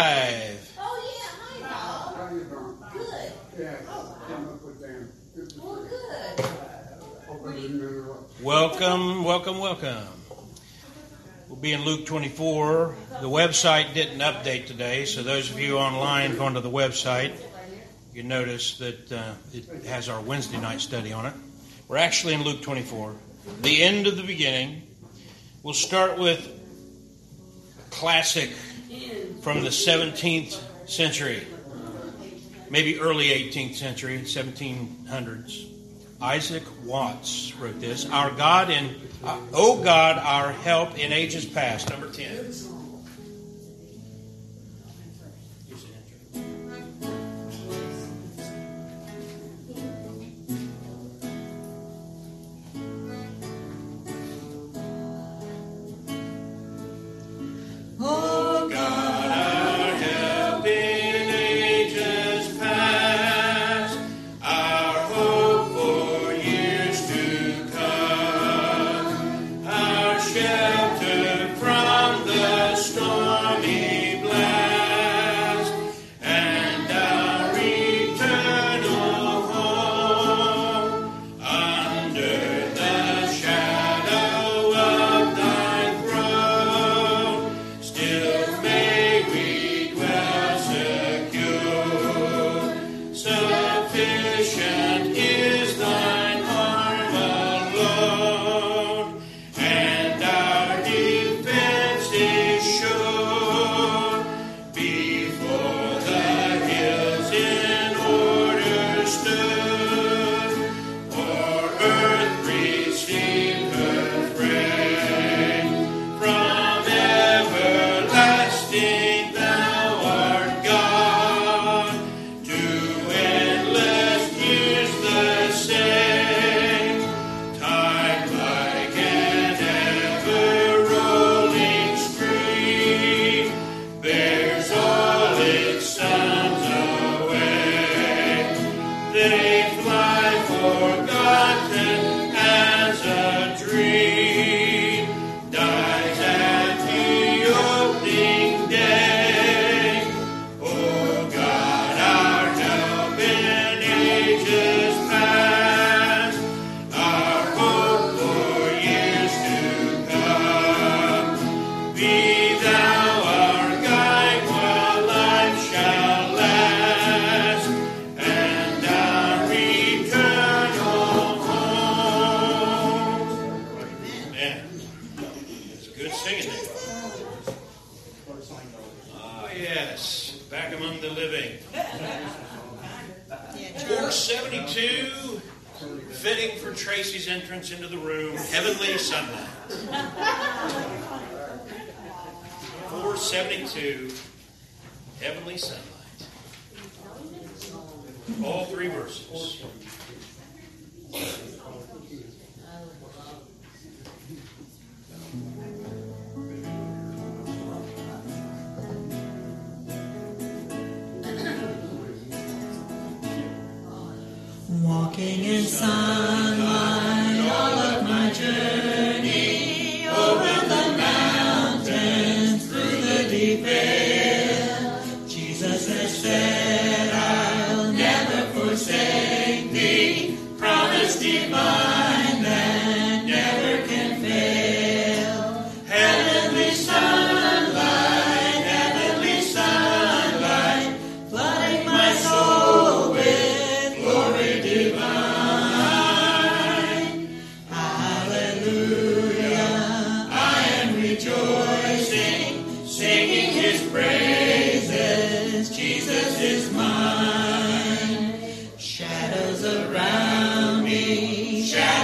live. Oh, yeah. Hi, Paul. How you doing? Good. Yeah, came up with Dan. Good to Well, see you. good. Hope I didn't interrupt. Welcome. We'll be in Luke 24. The website didn't update today, so those of you online going to the website, you notice that it has our Wednesday night study on it. We're actually in Luke 24, the end of the beginning. We'll start with a classic from the 17th century, maybe early 18th century, 1700s. Isaac Watts wrote this. O God, our help in ages past. Number 10. Oh God, our help in ages past, our hope for years to come, our shelter from the stormy blast, and our eternal home under the shadow of thy throne. Still may we dwell secure. Sufficient is thine arm alone, and our defense is sure. Before the hills in order stood, or earth received her frame. From everlasting thou art God, to endless years the same. Time like an ever-rolling stream bears all its sons away. They fly forgotten as a dream dies at the opening day. O God, our help in ages past, our hope for years to come. Be thou our guide while life shall last, and our eternal home. Man, it's good singing there. Oh, yes. Back among the living. 472, fitting for Tracy's entrance into the room, Heavenly Sunlight. 472, Heavenly Sunlight. All three verses. Walking in sunlight all of my journey, over the mountains, through the deep vale. Jesus has said, I'll never forsake thee, promise divine that never can fail. Heavenly sunlight, flooding my soul with glory divine. Hallelujah, I am rejoicing, singing his praises. Jesus is mine. Shadows around me, shadows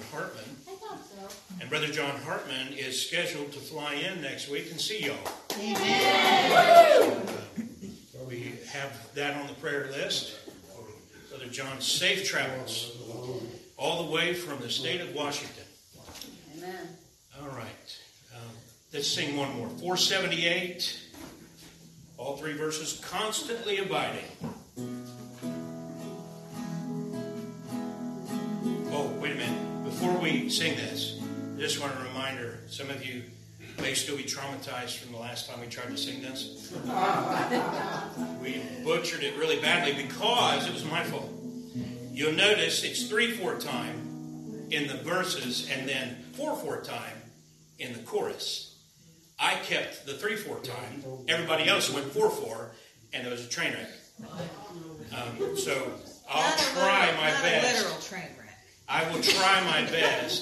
Hartman. I thought so. And Brother John Hartman is scheduled to fly in next week and see y'all. Amen. We have that on the prayer list. Brother John's safe travels all the way from the state of Washington. Amen. All right. Let's sing one more. 478. All three verses. Constantly abiding. Oh, wait a minute. Before we sing this, I just want a reminder. Some of you may still be traumatized from the last time we tried to sing this. We butchered it really badly because it was my fault. You'll notice it's 3/4 time in the verses and then 4/4 time in the chorus. I kept the 3/4 time. Everybody else went 4/4, and it was a train wreck. So I'll try my best. Not a literal train wreck. I will try my best.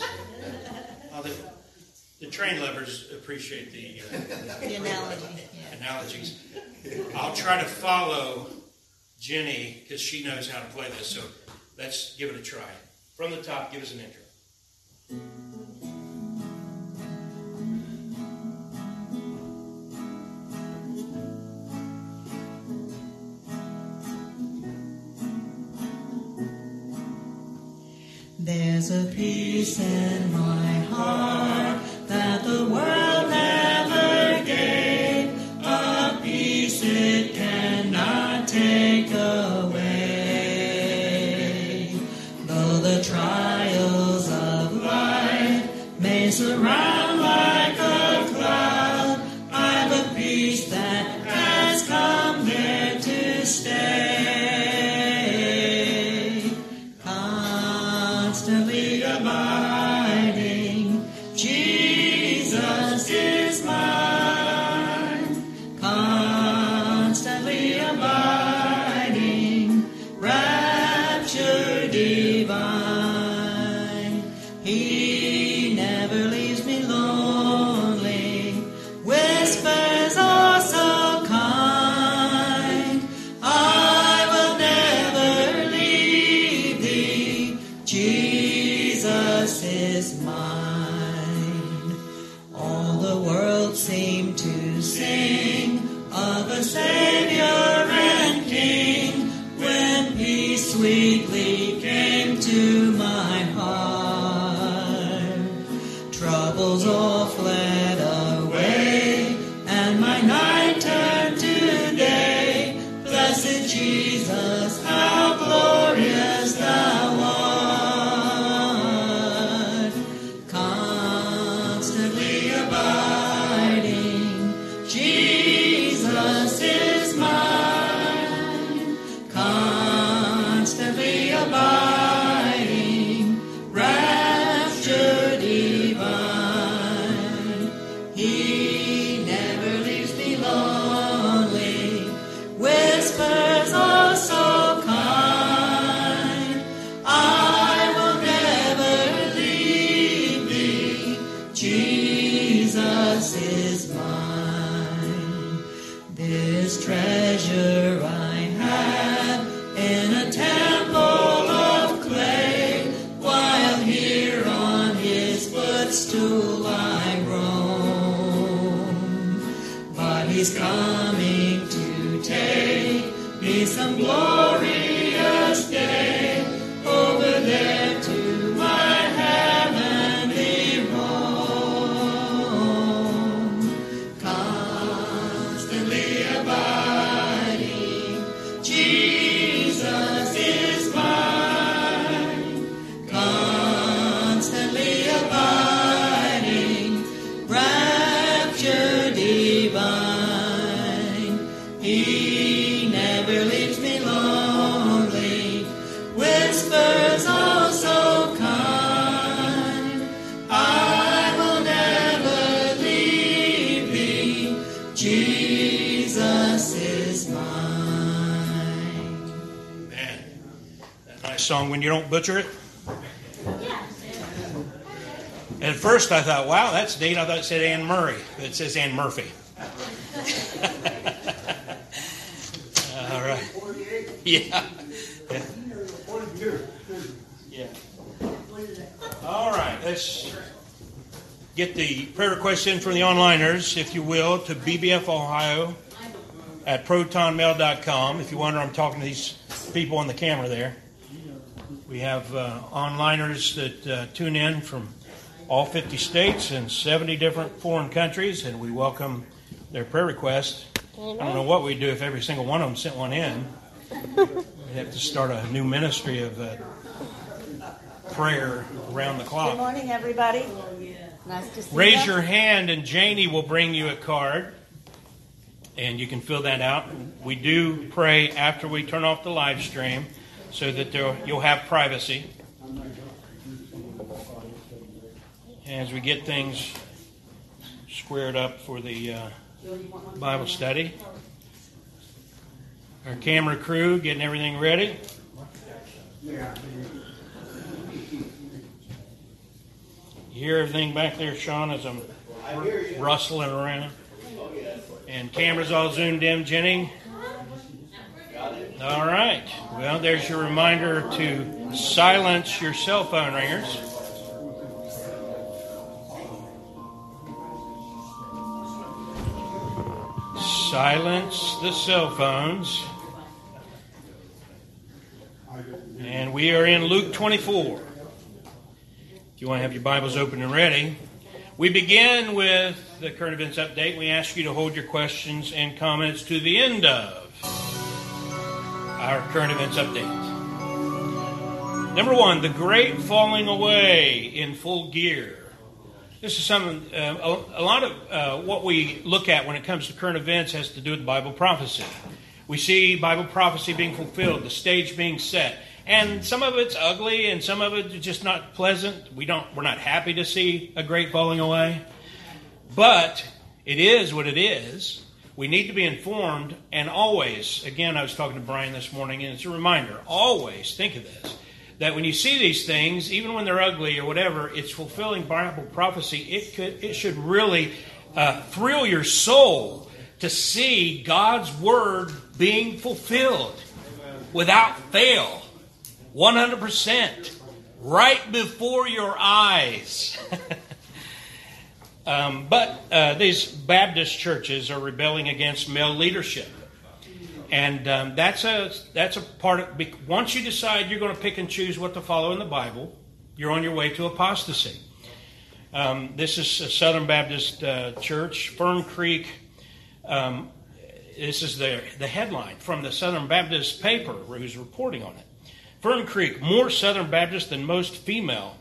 The train lovers appreciate the analogy. Yeah. analogies. I'll try to follow Jenny because she knows how to play this. So let's give it a try. From the top, give us an intro. There's a peace in my heart that the world never gave, a peace it cannot take away. Though the trials of life may surround like a cloud, I've a peace that has come there to stay. Constantly abiding, Jesus is mine. Constantly abiding, rapture divine. He never leaves me lonely, whispers oh so kind, I will never leave thee, Jesus is mine. All the world seemed to sing of a Savior and King when peace sweetly came to my heart. Troubles all fled away and my night turned to day. Blessed Jesus, how glorious thou art. Constantly abiding, Jesus is mine. Constantly abiding, rapture divine. He never leaves me lonely, whispers oh so kind, I will never leave thee, Jesus is mine. This treasure I have in a temple of clay, while here on his footstool I roam. But he's coming to take me some glorious day over there to my heavenly home. Constantly abiding, Jesus is mine. Constantly abiding, rapture divine. He never leaves me lonely, whispers oh so kind, I will never leave thee, Jesus is mine. Man, that nice song when you don't butcher it. Yeah. At first I thought, wow, that's neat. I thought it said Ann Murray, but it says Ann Murphy. All right. 48. Yeah. 42. Yeah. What is it? All right, let's get the prayer requests in from the onliners, if you will, to bbfohio at protonmail.com. If you wonder, I'm talking to these people on the camera there. We have onliners that tune in from all 50 states and 70 different foreign countries, and we welcome their prayer requests. I don't know what we'd do if every single one of them sent one in. We'd have to start a new ministry of prayer around the clock. Good morning, everybody. Nice to see you. Raise your hand and Janie will bring you a card and you can fill that out. We do pray after we turn off the live stream so that you'll have privacy. As we get things squared up for the Bible study. Our camera crew getting everything ready. You hear everything back there, Sean, as I'm rustling around? And cameras all zoomed in, Jenny? All right. Well, there's your reminder to silence your cell phone ringers. Silence the cell phones. And we are in Luke 24. If you want to have your Bibles open and ready. We begin with the current events update. We ask you to hold your questions and comments to the end of our current events update. Number one, the great falling away in full gear. This is something, a lot of what we look at when it comes to current events has to do with Bible prophecy. We see Bible prophecy being fulfilled, the stage being set. And some of it's ugly and some of it's just not pleasant. We're not happy to see a great falling away. But it is what it is. We need to be informed and always, again, I was talking to Brian this morning and it's a reminder, always think of this, that when you see these things, even when they're ugly or whatever, it's fulfilling Bible prophecy. It should really thrill your soul to see God's word being fulfilled without fail. 100%, right before your eyes. But these Baptist churches are rebelling against male leadership. And that's a part of, once you decide you're going to pick and choose what to follow in the Bible, you're on your way to apostasy. This is a Southern Baptist church, Fern Creek. This is the headline from the Southern Baptist paper who's reporting on it. Fern Creek, more Southern Baptist than most female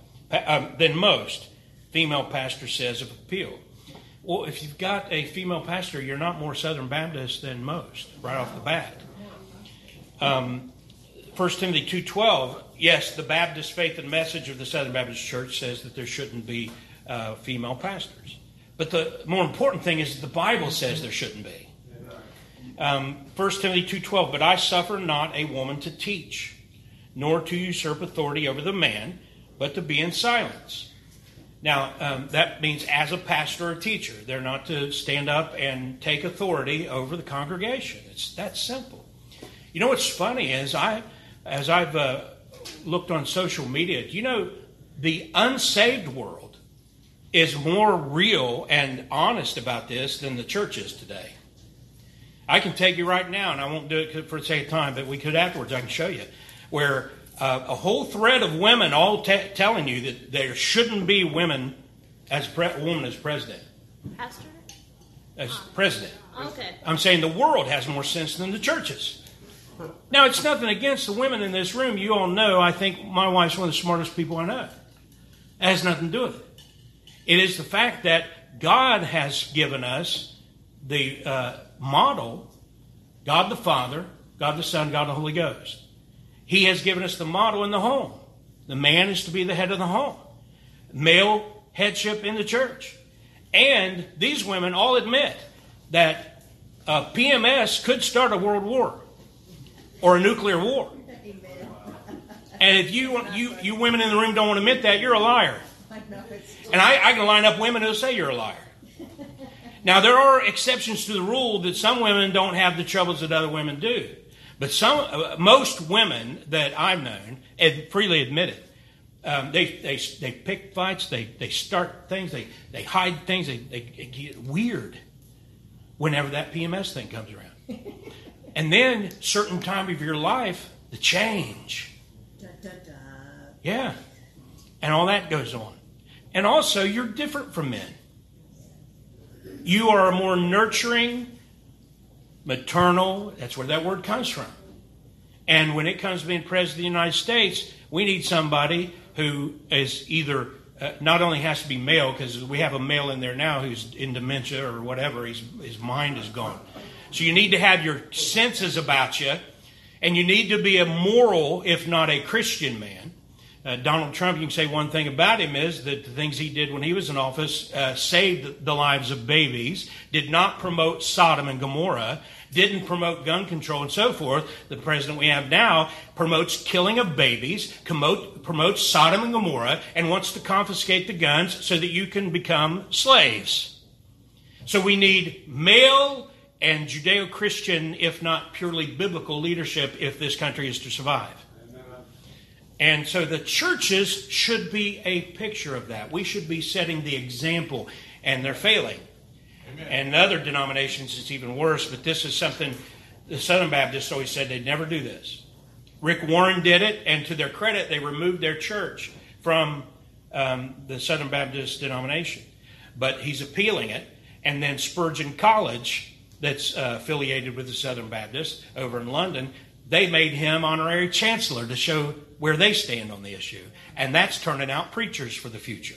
pastor says of appeal. Well, if you've got a female pastor, you're not more Southern Baptist than most, right off the bat. 1 Timothy 2:12, yes, the Baptist faith and message of the Southern Baptist Church says that there shouldn't be female pastors. But the more important thing is the Bible says there shouldn't be. 1 Timothy 2:12, but I suffer not a woman to teach, nor to usurp authority over the man, but to be in silence. Now, that means as a pastor or teacher, they're not to stand up and take authority over the congregation. It's that simple. You know what's funny is, as I've looked on social media, you know, the unsaved world is more real and honest about this than the church is today. I can take you right now, and I won't do it for the sake of time, but we could afterwards. I can show you where a whole thread of women all telling you that there shouldn't be women as a woman as president. Pastor? As president. Okay. I'm saying the world has more sense than the churches. Now, it's nothing against the women in this room. You all know, I think my wife's one of the smartest people I know. It has nothing to do with it. It is the fact that God has given us the model, God the Father, God the Son, God the Holy Ghost. He has given us the model in the home. The man is to be the head of the home. Male headship in the church. And these women all admit that PMS could start a world war or a nuclear war. And if you women in the room don't want to admit that, you're a liar. And I can line up women who say you're a liar. Now, there are exceptions to the rule that some women don't have the troubles that other women do. But most women that I've known, and freely admit it, They pick fights. They start things. They hide things. They get weird whenever that PMS thing comes around. And then, certain time of your life, the change. Da, da, da. Yeah. And all that goes on. And also, you're different from men. You are more nurturing, maternal. That's where that word comes from. And when it comes to being president of the United States, we need somebody who is either, not only has to be male, because we have a male in there now who's in dementia or whatever, his mind is gone. So you need to have your senses about you, and you need to be a moral, if not a Christian man. Donald Trump, you can say one thing about him is that the things he did when he was in office saved the lives of babies, did not promote Sodom and Gomorrah, didn't promote gun control and so forth. The president we have now promotes killing of babies, promotes Sodom and Gomorrah, and wants to confiscate the guns so that you can become slaves. So we need male and Judeo-Christian, if not purely biblical leadership, if this country is to survive. And so the churches should be a picture of that. We should be setting the example, and they're failing. Amen. And other denominations, it's even worse, but this is something the Southern Baptists always said they'd never do this. Rick Warren did it, and to their credit, they removed their church from the Southern Baptist denomination. But he's appealing it, and then Spurgeon College, that's affiliated with the Southern Baptists over in London, they made him honorary chancellor to show where they stand on the issue. And that's turning out preachers for the future.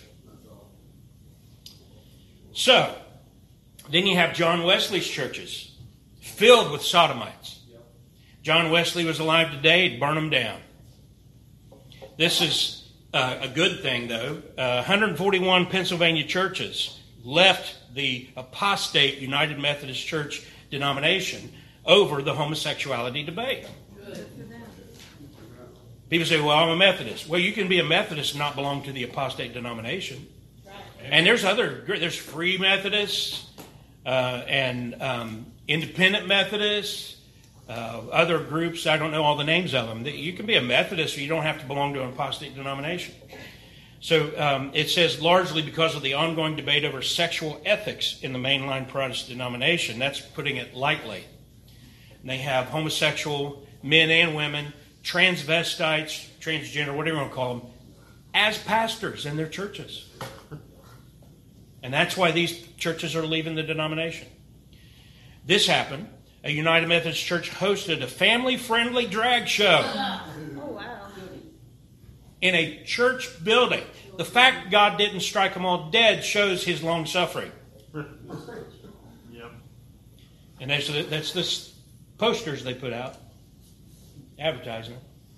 So, then you have John Wesley's churches filled with sodomites. John Wesley was alive today, he'd burn them down. This is a good thing, though. 141 Pennsylvania churches left the apostate United Methodist Church denomination over the homosexuality debate. People say, well, I'm a Methodist. Well, you can be a Methodist and not belong to the apostate denomination. And there's Free Methodists and Independent Methodists, other groups. I don't know all the names of them. You can be a Methodist, so you don't have to belong to an apostate denomination. So it says largely because of the ongoing debate over sexual ethics in the mainline Protestant denomination. That's putting it lightly. And they have homosexual men and women, transvestites, transgender, whatever you want to call them, as pastors in their churches. And that's why these churches are leaving the denomination. This happened. A United Methodist Church hosted a family-friendly drag show. Oh, wow. In a church building. The fact God didn't strike them all dead shows his long suffering. Yep. And that's the posters they put out. Advertising.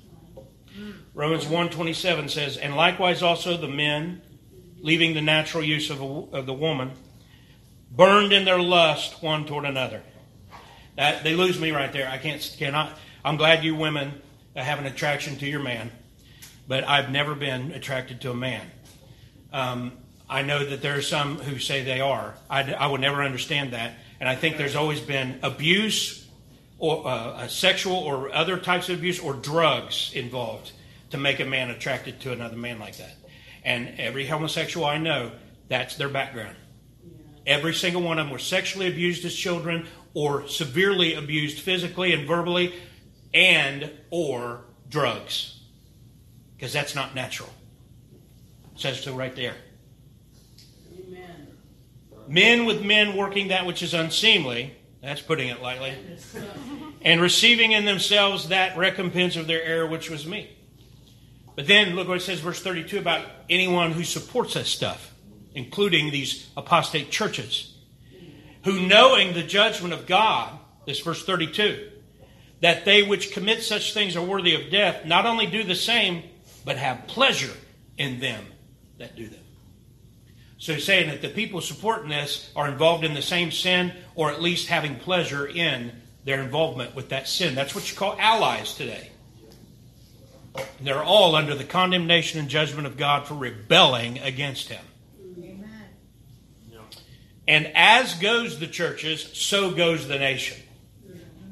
Romans 1:27 says, and likewise also the men, leaving the natural use of the woman, burned in their lust one toward another. That they lose me right there. Cannot. I'm glad you women have an attraction to your man, but I've never been attracted to a man. I know that there are some who say they are. I would never understand that, and I think there's always been abuse, or sexual or other types of abuse, or drugs involved to make a man attracted to another man like that. And every homosexual I know, that's their background. Every single one of them were sexually abused as children, or severely abused physically and verbally, and or drugs. Because that's not natural. It says so right there. Amen. Men with men working that which is unseemly, that's putting it lightly, and receiving in themselves that recompense of their error which was me. But then look what it says, verse 32, about anyone who supports that stuff, including these apostate churches, who knowing the judgment of God, this verse 32, that they which commit such things are worthy of death, not only do the same, but have pleasure in them that do them. So he's saying that the people supporting this are involved in the same sin, or at least having pleasure in their involvement with that sin. That's what you call allies today. And they're all under the condemnation and judgment of God for rebelling against Him. Amen. And as goes the churches, so goes the nation.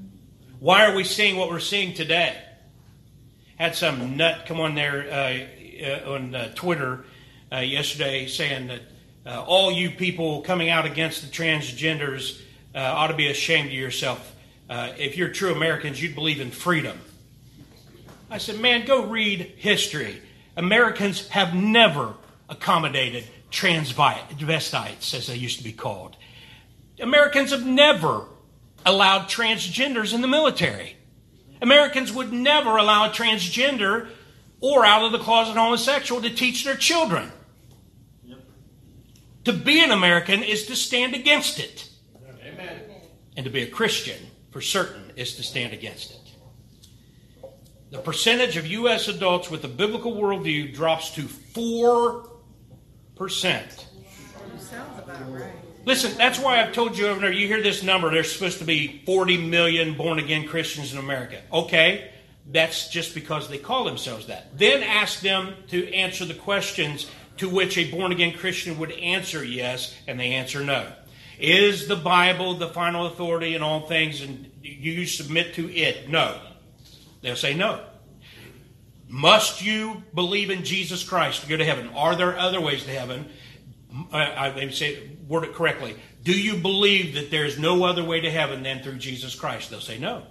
Why are we seeing what we're seeing today? Had some nut come on there on Twitter yesterday saying that all you people coming out against the transgenders ought to be ashamed of yourself. If you're true Americans, you'd believe in freedom. I said, man, go read history. Americans have never accommodated transvestites, as they used to be called. Americans have never allowed transgenders in the military. Americans would never allow a transgender or out of the closet homosexual to teach their children. Yep. To be an American is to stand against it. Amen. And to be a Christian, for certain, is to stand against it. The percentage of U.S. adults with a biblical worldview drops to 4%. Sounds about right. Listen, that's why I've told you over there, you hear this number, there's supposed to be 40 million born-again Christians in America. Okay, that's just because they call themselves that. Then ask them to answer the questions to which a born-again Christian would answer yes, and they answer no. Is the Bible the final authority in all things, and you submit to it? No. They'll say no. Must you believe in Jesus Christ to go to heaven? Are there other ways to heaven? They say, word it correctly. Do you believe that there's no other way to heaven than through Jesus Christ? They'll say no.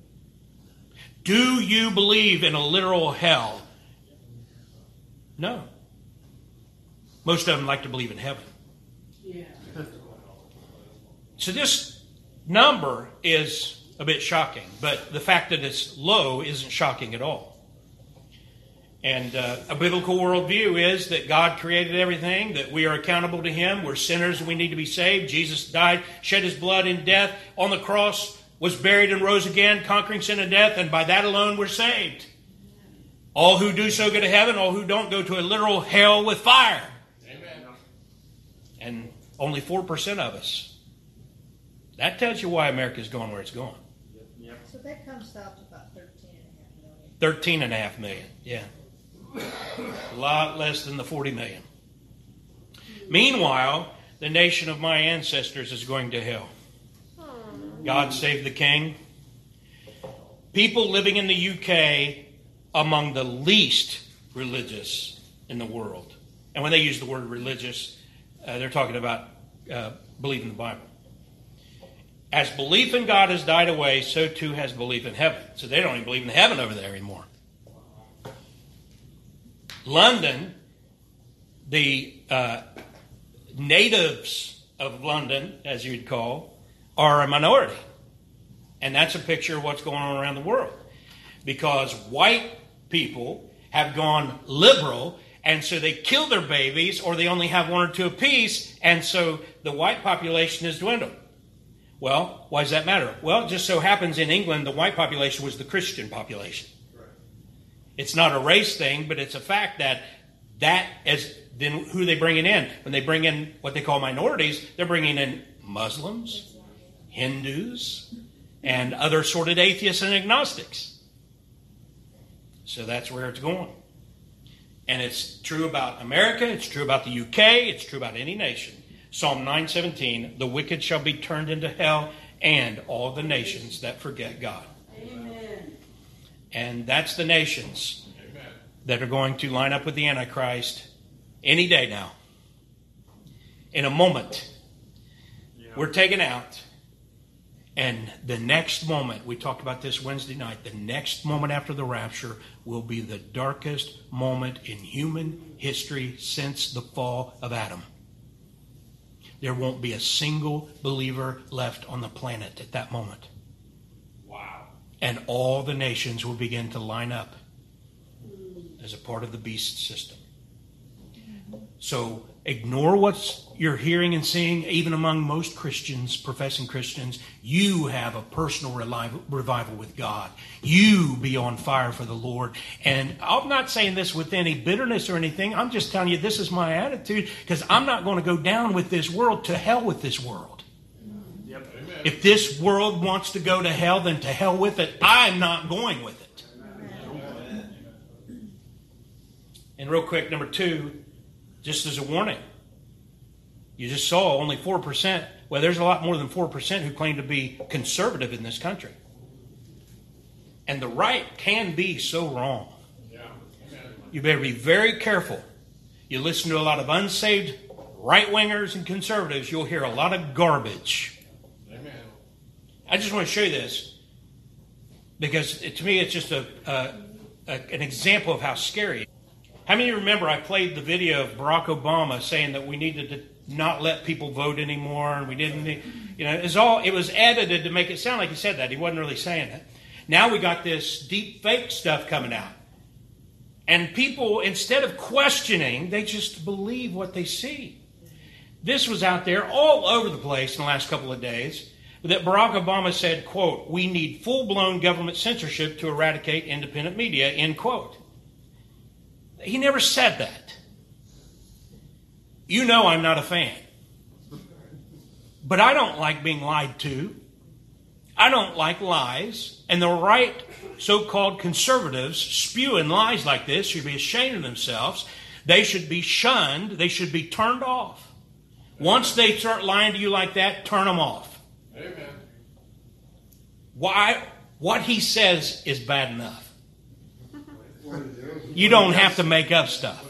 Do you believe in a literal hell? No. Most of them like to believe in heaven. Yeah. So this number is a bit shocking, but the fact that it's low isn't shocking at all. And a biblical worldview is that God created everything, that we are accountable to Him, we're sinners and we need to be saved. Jesus died, shed His blood in death on the cross, was buried and rose again, conquering sin and death, and by that alone we're saved. All who do so go to heaven, all who don't go to a literal hell with fire. Amen. And only 4% of us. That tells you why America's going where it's going. So that comes out to about 13.5 million. 13.5 million, yeah. A lot less than the 40 million. Meanwhile, the nation of my ancestors is going to hell. God save the king. People living in the UK among the least religious in the world. And when they use the word religious, they're talking about believing the Bible. As belief in God has died away, so too has belief in heaven. So they don't even believe in heaven over there anymore. London, the natives of London, as you'd call, are a minority. And that's a picture of what's going on around the world. Because white people have gone liberal, and so they kill their babies, or they only have one or two apiece, and so the white population has dwindled. Well, why does that matter? Well, it just so happens in England, the white population was the Christian population. It's not a race thing, but it's a fact that is then who they bringing in. When they bring in what they call minorities, they're bringing in Muslims, Hindus, and other assorted atheists and agnostics. So that's where it's going. And it's true about America, it's true about the UK, it's true about any nation. Psalm 9:17, the wicked shall be turned into hell, and all the nations that forget God. Amen. And that's the nations that are going to line up with the Antichrist any day now. In a moment, we're taken out. And the next moment, we talked about this Wednesday night, the next moment after the rapture will be the darkest moment in human history since the fall of Adam. There won't be a single believer left on the planet at that moment. Wow. And all the nations will begin to line up as a part of the beast system. So ignore what you're hearing and seeing, even among most Christians, professing Christians. You have a personal revival with God. You be on fire for the Lord. And I'm not saying this with any bitterness or anything. I'm just telling you this is my attitude, because I'm not going to go down with this world. To hell with this world. Yep. If this world wants to go to hell, then to hell with it. I'm not going with it. Amen. And real quick, number 2, just as a warning. You just saw only 4%. Well, there's a lot more than 4% who claim to be conservative in this country. And the right can be so wrong. you better be very careful. You listen to a lot of unsaved right-wingers and conservatives, you'll hear a lot of garbage. Amen. I just want to show you this because to me it's just an example of how scary it is. How many of you remember I played the video of Barack Obama saying that we needed to not let people vote anymore, and we didn't, it was edited to make it sound like he said that. He wasn't really saying that. Now we got this deep fake stuff coming out. And people, instead of questioning, they just believe what they see. This was out there all over the place in the last couple of days that Barack Obama said, quote, "We need full-blown government censorship to eradicate independent media," end quote. He never said that. You know I'm not a fan. But I don't like being lied to. I don't like lies. And the right so-called conservatives spewing lies like this should be ashamed of themselves. They should be shunned. They should be turned off. Once they start lying to you like that, turn them off. Amen. Why? What he says is bad enough. You don't have to make up stuff.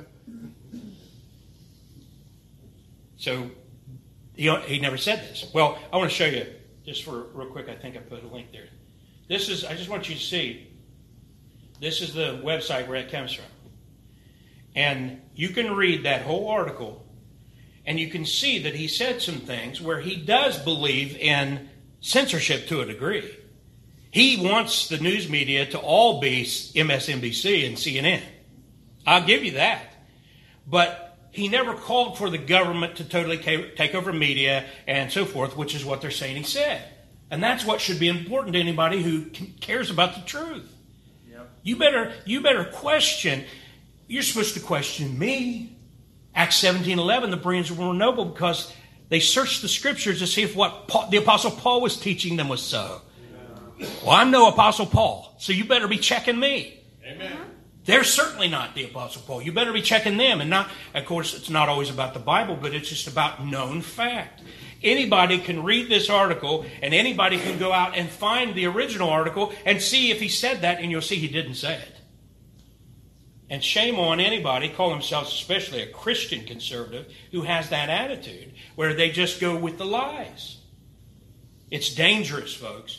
So, he never said this. Well, I want to show you, just for real quick, I think I put a link there. I just want you to see, this is the website where it comes from. And you can read that whole article, and you can see that he said some things where he does believe in censorship to a degree. He wants the news media to all be MSNBC and CNN. I'll give you that. But he never called for the government to totally take over media and so forth, which is what they're saying he said. And that's what should be important to anybody who cares about the truth. Yep. You better question. You're supposed to question me. Acts 17:11, the Bereans were noble because they searched the scriptures to see if what the Apostle Paul was teaching them was so. Well, I'm no Apostle Paul, so you better be checking me. Amen. They're certainly not the Apostle Paul. You better be checking them. And not, of course, it's not always about the Bible, but it's just about known fact. Anybody can read this article, and anybody can go out and find the original article and see if he said that, and you'll see he didn't say it. And shame on anybody, call themselves especially a Christian conservative, who has that attitude, where they just go with the lies. It's dangerous, folks.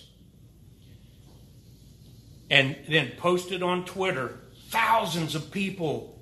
And then posted on Twitter, thousands of people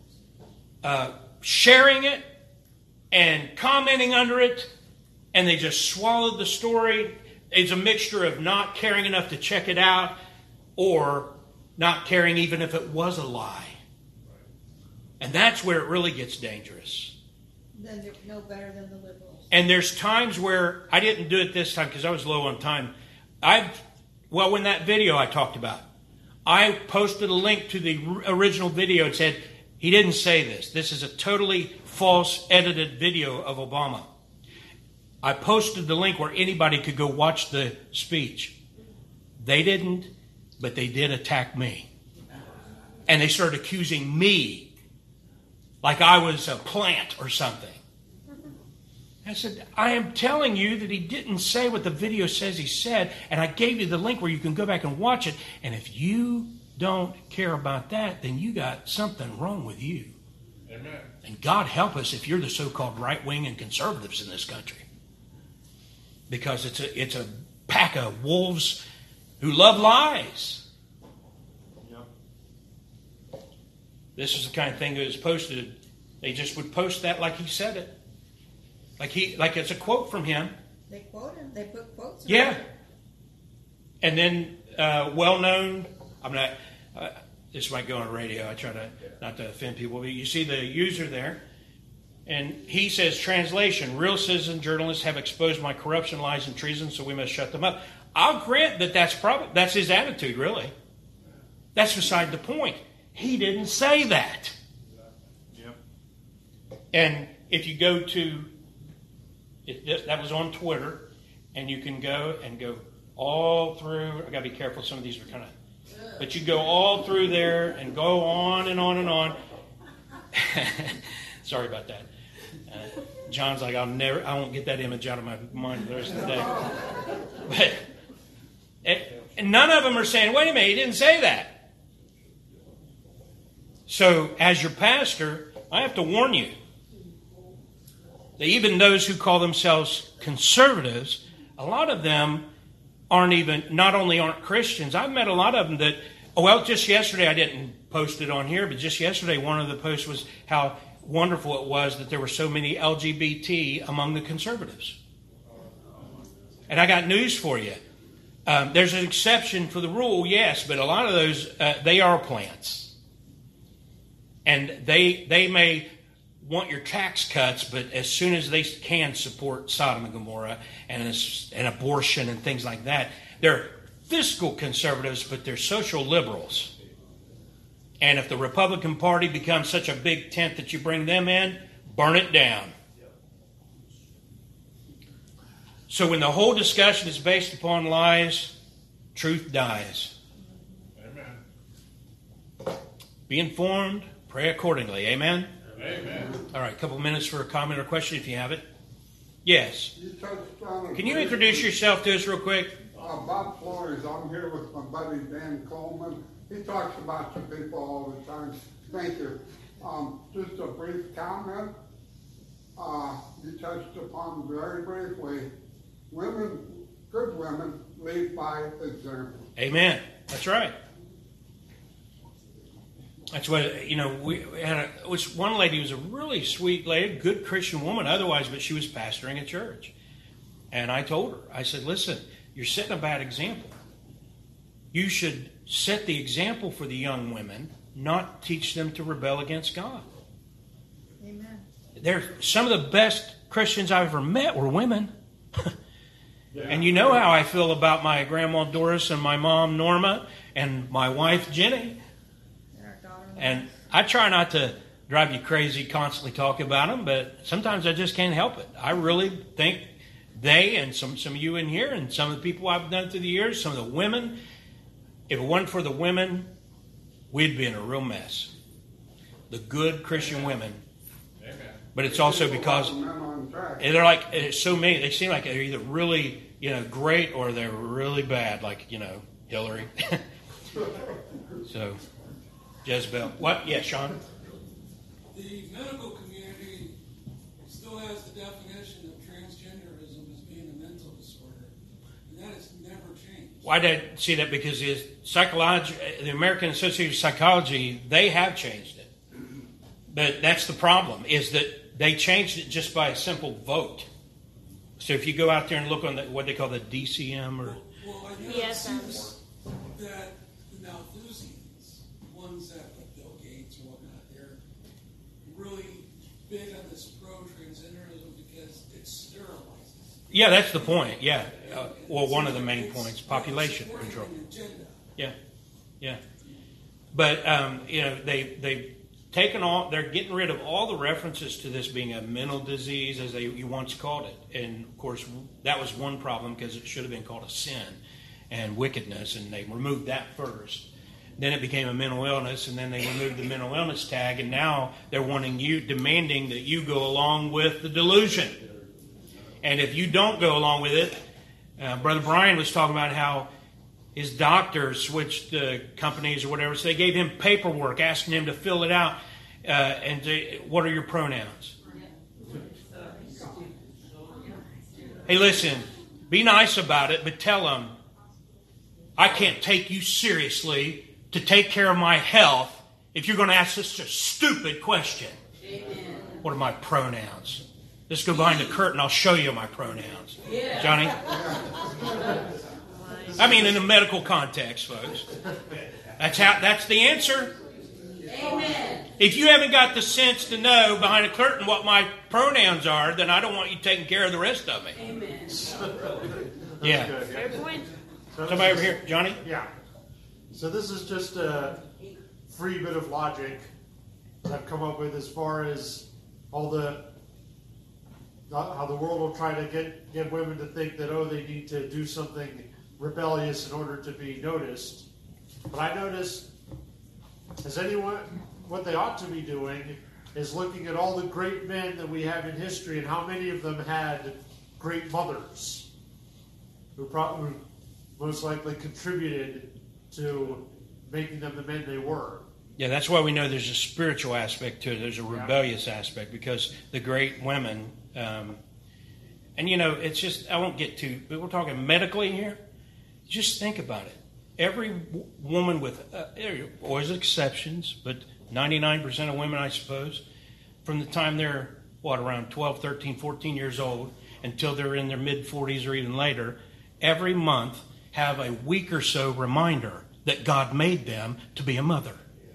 sharing it and commenting under it, and they just swallowed the story. It's a mixture of not caring enough to check it out or not caring even if it was a lie. And that's where it really gets dangerous. Then they're no better than the liberals. And there's times where, I didn't do it this time because I was low on time. When that video I talked about, I posted a link to the original video and said, he didn't say this. This is a totally false, edited video of Obama. I posted the link where anybody could go watch the speech. They didn't, but they did attack me. And they started accusing me like I was a plant or something. I said, I am telling you that he didn't say what the video says he said, and I gave you the link where you can go back and watch it. And if you don't care about that, then you got something wrong with you. Amen. And God help us if you're the so-called right-wing and conservatives in this country. Because it's a pack of wolves who love lies. Yep. This is the kind of thing that is posted. They just would post that like he said it. Like it's a quote from him. They quote him. They put quotes. Yeah. And then well-known. I'm not. This might go on radio. I try to not to offend people. But you see the user there, and he says, translation: real citizen journalists have exposed my corruption, lies, and treason, so we must shut them up. I'll grant that that's his attitude. Really, that's beside the point. He didn't say that. Yep. And if you go to that was on Twitter, and you can go all through. I got to be careful. Some of these are kind of, but you go all through there and go on and on and on. Sorry about that. John's like, I won't get that image out of my mind the rest of the day. But and none of them are saying, wait a minute, he didn't say that. So, as your pastor, I have to warn you that even those who call themselves conservatives, a lot of them not only aren't Christians. I've met a lot of them that, just yesterday, I didn't post it on here, but just yesterday one of the posts was how wonderful it was that there were so many LGBT among the conservatives. And I got news for you. There's an exception for the rule, yes, but a lot of those, they are plants. And they may want your tax cuts, but as soon as they can support Sodom and Gomorrah and abortion and things like that, they're fiscal conservatives, but they're social liberals. And if the Republican Party becomes such a big tent that you bring them in, burn it down. So when the whole discussion is based upon lies, truth dies. Amen. Be informed, pray accordingly. Amen? Amen. All right, a couple minutes for a comment or question if you have it. Yes. Can you introduce yourself to us real quick? Bob Flores. I'm here with my buddy Dan Coleman. He talks about the people all the time. Thank you. Just a brief comment. You touched upon very briefly. Women, good women, lead by example. Amen. That's right. That's what, we had one lady was a really sweet lady, good Christian woman otherwise, but she was pastoring a church. And I told her, I said, listen, you're setting a bad example. You should set the example for the young women, not teach them to rebel against God. Amen. Some of the best Christians I've ever met were women. And you know how I feel about my grandma Doris and my mom Norma and my wife Jenny. And I try not to drive you crazy constantly talking about them, but sometimes I just can't help it. I really think they and some of you in here and some of the people I've done through the years, some of the women, if it wasn't for the women, we'd be in a real mess. The good Christian women. Amen. But it's also because they're like so many. They seem like they're either really great or they're really bad, like Hillary. So Jezebel. What? Yeah, Sean. The medical community still has the definition of transgenderism as being a mental disorder, and that has never changed. Why did I see that? Because the American Association of Psychology, they have changed it. But that's the problem, is that they changed it just by a simple vote. So if you go out there and look on what they call the DCM or... Well, I know it seems that the Malthusians, the ones that, like Bill Gates or whatnot, they're really big on this pro-transgenderism because it sterilizes. Yeah, that's the point, yeah. One of the main points, population control. Yeah. But, they've taken they're getting rid of all the references to this being a mental disease as you once called it. And, of course, that was one problem because it should have been called a sin and wickedness, and they removed that first. Then it became a mental illness, and then they removed the mental illness tag, and now they're demanding that you go along with the delusion. And if you don't go along with it, Brother Brian was talking about how his doctor switched companies or whatever, so they gave him paperwork asking him to fill it out. What are your pronouns? Hey, listen, be nice about it, but tell them, I can't take you seriously to take care of my health if you're going to ask such a stupid question. Amen. What are my pronouns? Let's go behind the curtain. I'll show you my pronouns. Yeah. Johnny? I mean, in a medical context, folks. That's the answer. Amen. If you haven't got the sense to know behind a curtain what my pronouns are, then I don't want you taking care of the rest of me. Amen. Yeah. Fair point. Somebody over here, Johnny? Yeah. So this is just a free bit of logic that I've come up with as far as how the world will try to get women to think that, they need to do something rebellious in order to be noticed. But I noticed, what they ought to be doing is looking at all the great men that we have in history and how many of them had great mothers who most likely contributed to making them the men they were. Yeah, that's why we know there's a spiritual aspect to it. There's a rebellious aspect because the great women, and it's just, I won't get too, but we're talking medically here. Just think about it. Every woman with, always exceptions, but 99% of women, I suppose, from the time they're, around 12, 13, 14 years old until they're in their mid-40s or even later, every month have a week or so reminder that God made them to be a mother.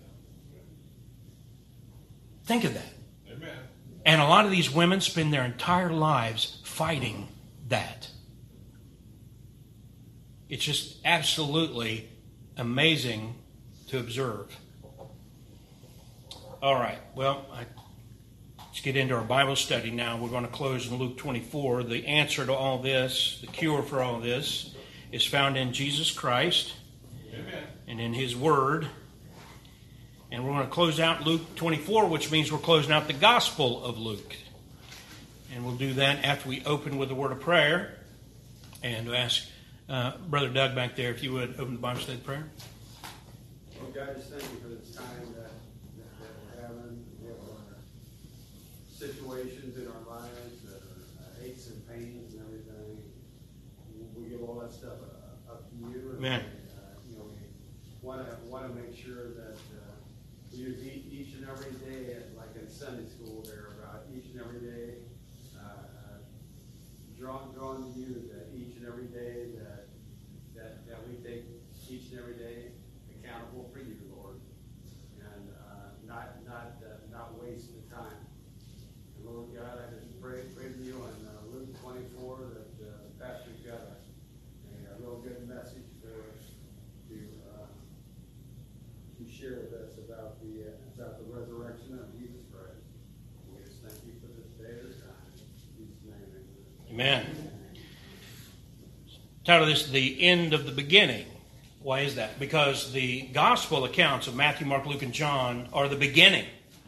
Think of that. Amen. And a lot of these women spend their entire lives fighting that. It's just absolutely amazing to observe. All right. Well, let's get into our Bible study now. We're going to close in Luke 24. The answer to all this, the cure for all this, is found in Jesus Christ. Amen. And in His Word. And we're going to close out Luke 24, which means we're closing out the Gospel of Luke. And we'll do that after we open with a word of prayer. And to ask Brother Doug back there, if you would, open the Bible study prayer. Well, God, just thank you for this time that we're having. We have our situations in our lives that are aches and pains and everything. We give all that stuff up to you. Amen. We want to make sure that we use each and every day, like in Sunday school, there about each and every day, drawn to you that each and every day that we take each and every day accountable for you, Lord, and not waste the time. And Lord God, I just pray to you on Luke 24 that Pastor's got a real good message for us to share with us about the resurrection of Jesus Christ. We just thank you for this day or time. In Jesus' name, Amen. Title this, The End of the Beginning. Why is that? Because the gospel accounts of Matthew, Mark, Luke, and John are the beginning.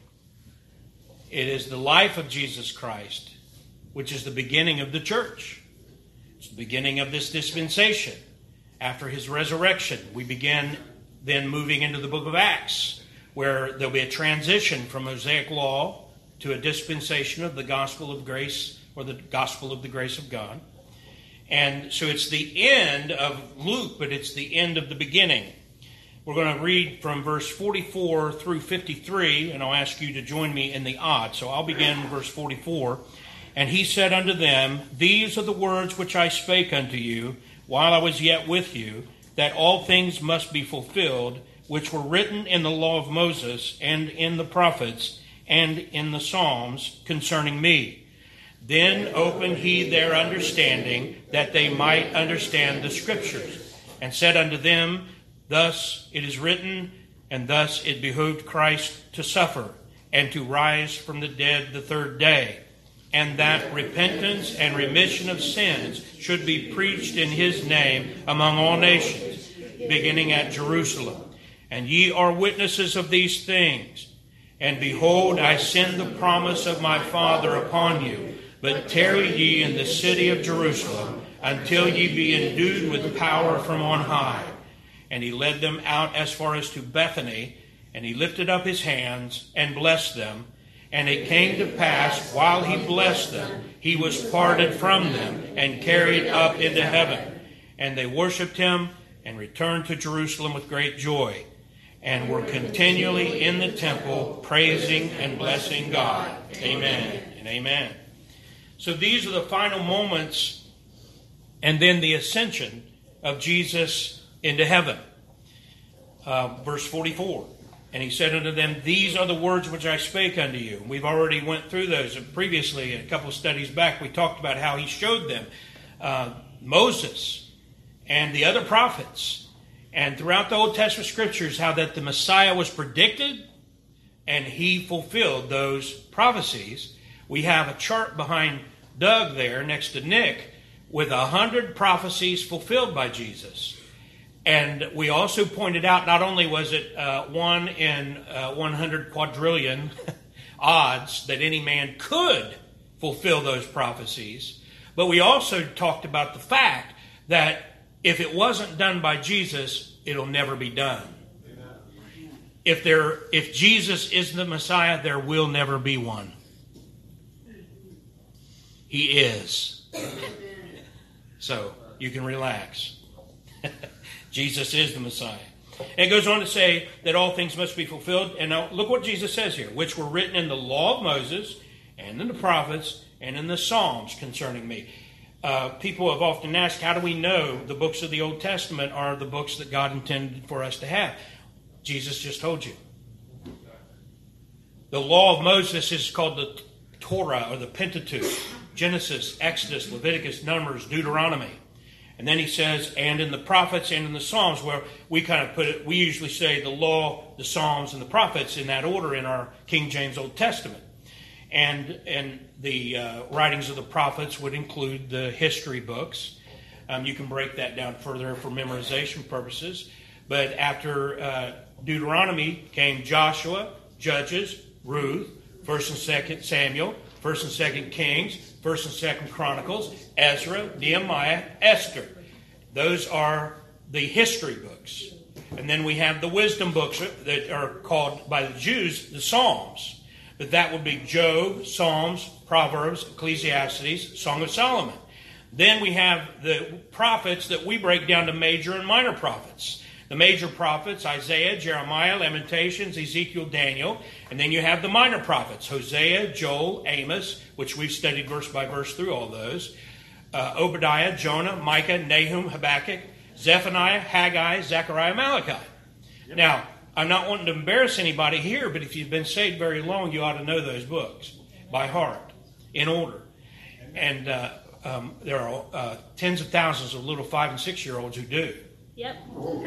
It is the life of Jesus Christ, which is the beginning of the church. It's the beginning of this dispensation. After His resurrection, we begin then moving into the book of Acts, where there'll be a transition from Mosaic law to a dispensation of the gospel of grace, or the gospel of the grace of God. And so it's the end of Luke, but it's the end of the beginning. We're going to read from verse 44 through 53, and I'll ask you to join me in the odd. So I'll begin with verse 44. And He said unto them, These are the words which I spake unto you while I was yet with you, that all things must be fulfilled, which were written in the law of Moses, and in the prophets, and in the Psalms concerning me. Then opened He their understanding, that they might understand the Scriptures, and said unto them, Thus it is written, and thus it behooved Christ to suffer, and to rise from the dead the third day, and that repentance and remission of sins should be preached in His name among all nations, beginning at Jerusalem. And ye are witnesses of these things. And behold, I send the promise of my Father upon you. But tarry ye in the city of Jerusalem, until ye be endued with power from on high. And He led them out as far as to Bethany, and He lifted up His hands and blessed them. And it came to pass, while He blessed them, He was parted from them and carried up into heaven. And they worshipped Him and returned to Jerusalem with great joy, and were continually in the temple praising and blessing God. Amen and amen. So these are the final moments, and then the ascension of Jesus into heaven. Verse 44. And He said unto them, These are the words which I spake unto you. We've already went through those previously. A couple of studies back, we talked about how He showed them Moses and the other prophets. And throughout the Old Testament Scriptures, how that the Messiah was predicted and He fulfilled those prophecies. We have a chart behind Doug there next to Nick with 100 prophecies fulfilled by Jesus. And we also pointed out, not only was it 1 in 100 quadrillion odds that any man could fulfill those prophecies, but we also talked about the fact that if it wasn't done by Jesus, it'll never be done. if Jesus is the Messiah, there will never be one. He is. So you can relax. Jesus is the Messiah. And it goes on to say that all things must be fulfilled. And now look what Jesus says here, which were written in the law of Moses and in the prophets and in the Psalms concerning me. People have often asked, how do we know the books of the Old Testament are the books that God intended for us to have? Jesus just told you. The law of Moses is called the Torah or the Pentateuch. Genesis, Exodus, Leviticus, Numbers, Deuteronomy. And then he says, and in the prophets and in the Psalms, where we kind of put it, we usually say the law, the Psalms, and the prophets in that order in our King James Old Testament. And the writings of the prophets would include the history books. You can break that down further for memorization purposes. But after Deuteronomy came Joshua, Judges, Ruth, 1st and 2nd Samuel, 1st and 2nd Kings, 1st and 2nd Chronicles, Ezra, Nehemiah, Esther. Those are the history books. And then we have the wisdom books that are called by the Jews the Psalms. But that would be Job, Psalms, Proverbs, Ecclesiastes, Song of Solomon. Then we have the prophets that we break down to major and minor prophets. The major prophets, Isaiah, Jeremiah, Lamentations, Ezekiel, Daniel. And then you have the minor prophets, Hosea, Joel, Amos, which we've studied verse by verse through all those. Obadiah, Jonah, Micah, Nahum, Habakkuk, Zephaniah, Haggai, Zechariah, Malachi. Yep. Now, I'm not wanting to embarrass anybody here, but if you've been saved very long, you ought to know those books by heart, in order. And there are tens of thousands of little 5- and 6-year-olds who do. Yep.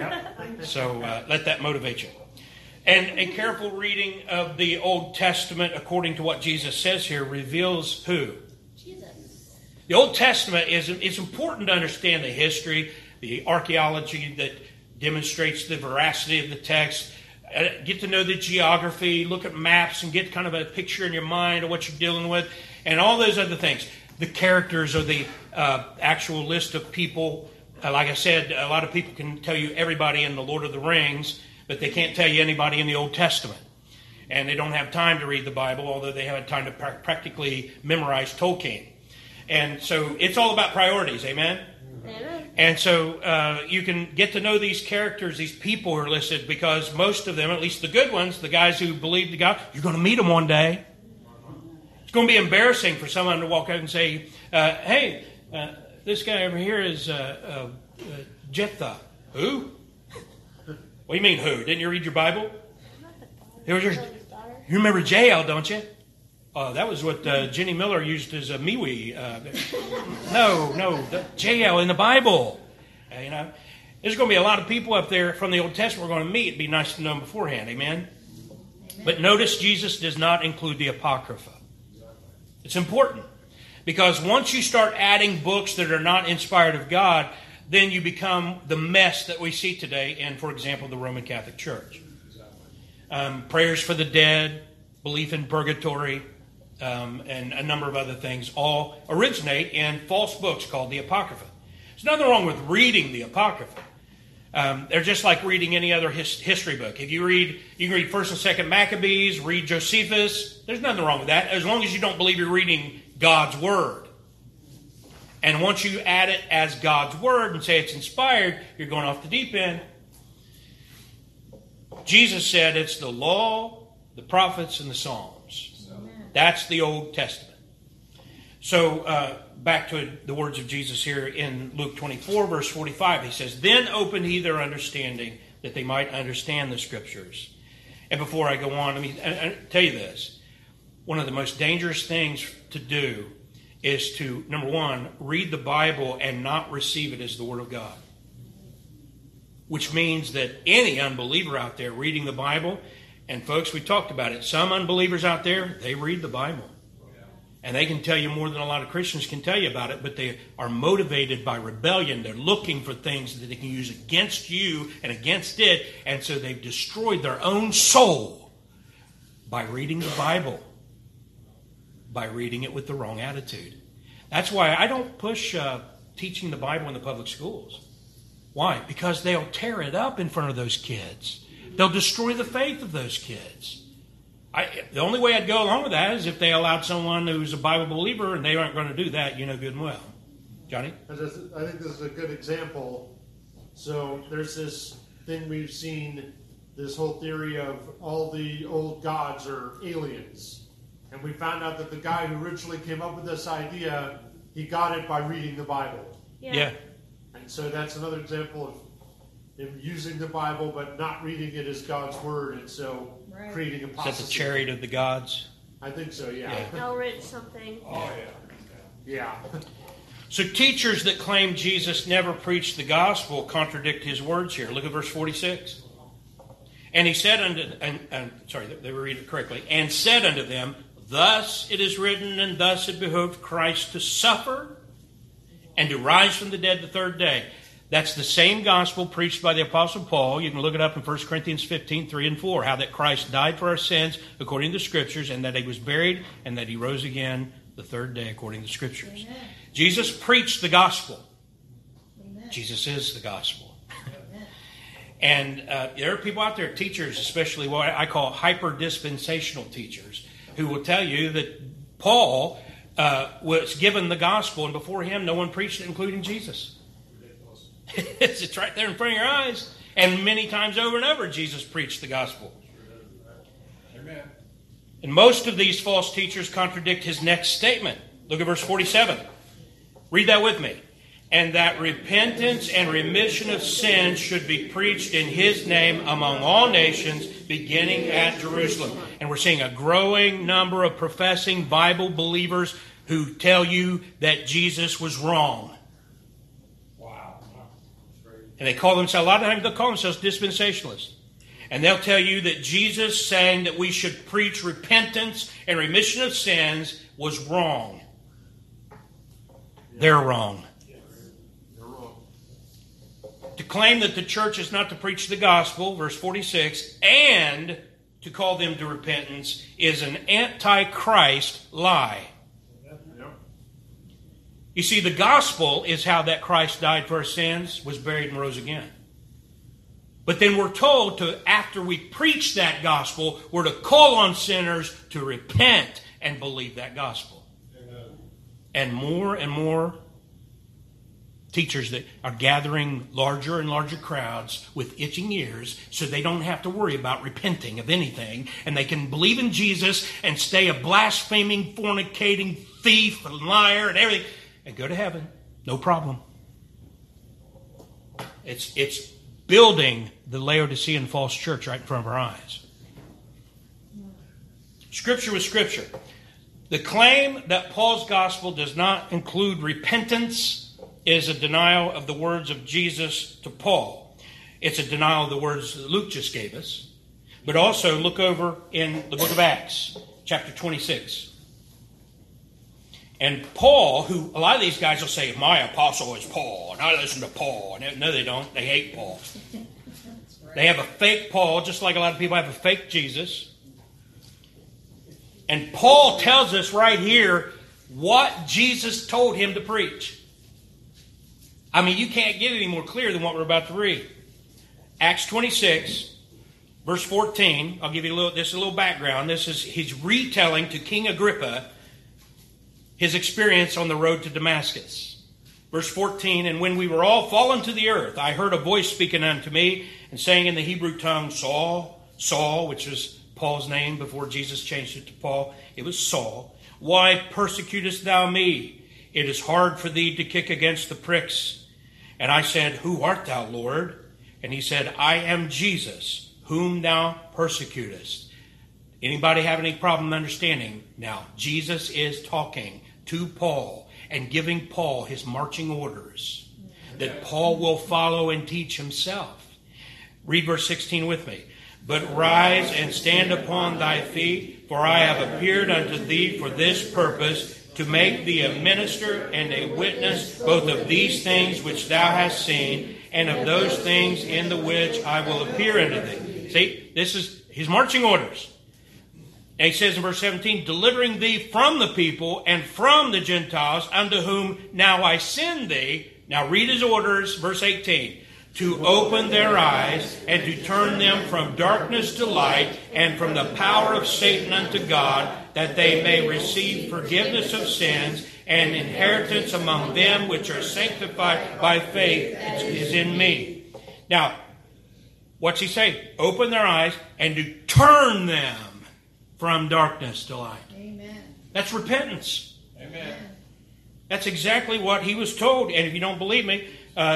So let that motivate you. And a careful reading of the Old Testament, according to what Jesus says here, reveals who? Jesus. The Old Testament it's important to understand the history, the archaeology that demonstrates the veracity of the text. Get to know the geography, look at maps, and get kind of a picture in your mind of what you're dealing with, and all those other things. The characters or the actual list of people. Like I said, a lot of people can tell you everybody in the Lord of the Rings, but they can't tell you anybody in the Old Testament. And they don't have time to read the Bible, although they have time to practically memorize Tolkien. And so it's all about priorities, amen? Amen. And so you can get to know these characters, these people who are listed, because most of them, at least the good ones, the guys who believe to God, you're going to meet them one day. It's going to be embarrassing for someone to walk out and say, hey, this guy over here is Jephthah. Who? What do you mean, who? Didn't you read your Bible? You remember Jael, don't you? That was what Jenny Miller used as a MeWe. No, Jael in the Bible. There's going to be a lot of people up there from the Old Testament we're going to meet. It'd be nice to know them beforehand, amen? But notice Jesus does not include the Apocrypha. It's important. Because once you start adding books that are not inspired of God, then you become the mess that we see today in, for example, the Roman Catholic Church. Prayers for the dead, belief in purgatory, and a number of other things all originate in false books called the Apocrypha. There's nothing wrong with reading the Apocrypha. They're just like reading any other history book. If you can read 1st and 2nd Maccabees, read Josephus. There's nothing wrong with that, as long as you don't believe you're reading God's Word. And once you add it as God's Word and say it's inspired, you're going off the deep end. Jesus said it's the law, the prophets, and the Psalms. That's the Old Testament. So back to the words of Jesus here in Luke 24, verse 45. He says, then opened he their understanding that they might understand the Scriptures. And before I go on, let me tell you this. One of the most dangerous things to do is to, number one, read the Bible and not receive it as the Word of God. Which means that any unbeliever out there reading the Bible, and folks, we talked about it, some unbelievers out there, they read the Bible. And they can tell you more than a lot of Christians can tell you about it, but they are motivated by rebellion. They're looking for things that they can use against you and against it, and so they've destroyed their own soul by reading the Bible. By reading it with the wrong attitude. That's why I don't push teaching the Bible in the public schools. Why? Because they'll tear it up in front of those kids. They'll destroy the faith of those kids. The only way I'd go along with that is if they allowed someone who's a Bible believer, and they aren't going to do that, you know good and well. Johnny? I think this is a good example. So there's this thing we've seen, this whole theory of all the old gods are aliens. And we found out that the guy who originally came up with this idea, he got it by reading the Bible. Yeah. And so that's another example of him using the Bible but not reading it as God's word, and so creating apostasy. Is that the chariot of the gods? I think so, yeah. Elrich something. Oh, yeah. So teachers that claim Jesus never preached the gospel contradict his words here. Look at verse 46. And he said unto, they were reading it correctly, and said unto them, thus it is written, and thus it behoved Christ to suffer and to rise from the dead the third day. That's the same gospel preached by the Apostle Paul. You can look it up in 1 Corinthians 15, 3 and 4, how that Christ died for our sins according to the Scriptures, and that he was buried, and that he rose again the third day according to the Scriptures. Amen. Jesus preached the gospel. Amen. Jesus is the gospel. And there are people out there, teachers, especially what I call hyper-dispensational teachers, who will tell you that Paul was given the gospel, and before him no one preached it, including Jesus. It's right there in front of your eyes. And many times over and over, Jesus preached the gospel. Amen. And most of these false teachers contradict his next statement. Look at verse 47. Read that with me. And that repentance and remission of sins should be preached in his name among all nations, beginning at Jerusalem. And we're seeing a growing number of professing Bible believers who tell you that Jesus was wrong. And they call themselves, a lot of times they'll call themselves dispensationalists. And they'll tell you that Jesus saying that we should preach repentance and remission of sins was wrong. They're wrong. They're wrong. To claim that the church is not to preach the gospel, verse 46, and to call them to repentance is an antichrist lie. You see, the gospel is how that Christ died for our sins, was buried, and rose again. But then we're told to, after we preach that gospel, we're to call on sinners to repent and believe that gospel. Amen. And more teachers that are gathering larger and larger crowds with itching ears so they don't have to worry about repenting of anything, and they can believe in Jesus and stay a blaspheming, fornicating thief and liar and everything, and go to heaven, no problem. It's building the Laodicean false church right in front of our eyes. Scripture was Scripture. The claim that Paul's gospel does not include repentance is a denial of the words of Jesus to Paul. It's a denial of the words that Luke just gave us. But also look over in the book of Acts, chapter 26. And Paul, who a lot of these guys will say, my apostle is Paul, and I listen to Paul. No, they don't. They hate Paul. They have a fake Paul, just like a lot of people have a fake Jesus. And Paul tells us right here what Jesus told him to preach. I mean, you can't get any more clear than what we're about to read. Acts 26, verse 14. I'll give you a little background. This is he's retelling to King Agrippa his experience on the road to Damascus. Verse 14, and when we were all fallen to the earth, I heard a voice speaking unto me and saying in the Hebrew tongue, Saul, Saul, which was Paul's name before Jesus changed it to Paul. It was Saul. Why persecutest thou me? It is hard for thee to kick against the pricks. And I said, who art thou, Lord? And he said, I am Jesus, whom thou persecutest. Anybody have any problem understanding? Now, Jesus is talking to Paul and giving Paul his marching orders that Paul will follow and teach himself. Read verse 16 with me. But rise and stand upon thy feet, for I have appeared unto thee for this purpose, to make thee a minister and a witness both of these things which thou hast seen, and of those things in the which I will appear unto thee. See, this is his marching orders. And he says in verse 17, delivering thee from the people and from the Gentiles, unto whom now I send thee. Now read his orders, verse 18. to open their eyes and to turn them from darkness to light and from the power of Satan unto God, that they may receive forgiveness of sins and inheritance among them which are sanctified by faith is in me. Now, what's he saying? Open their eyes and to turn them from darkness to light. Amen. That's repentance. Amen. That's exactly what he was told. And if you don't believe me,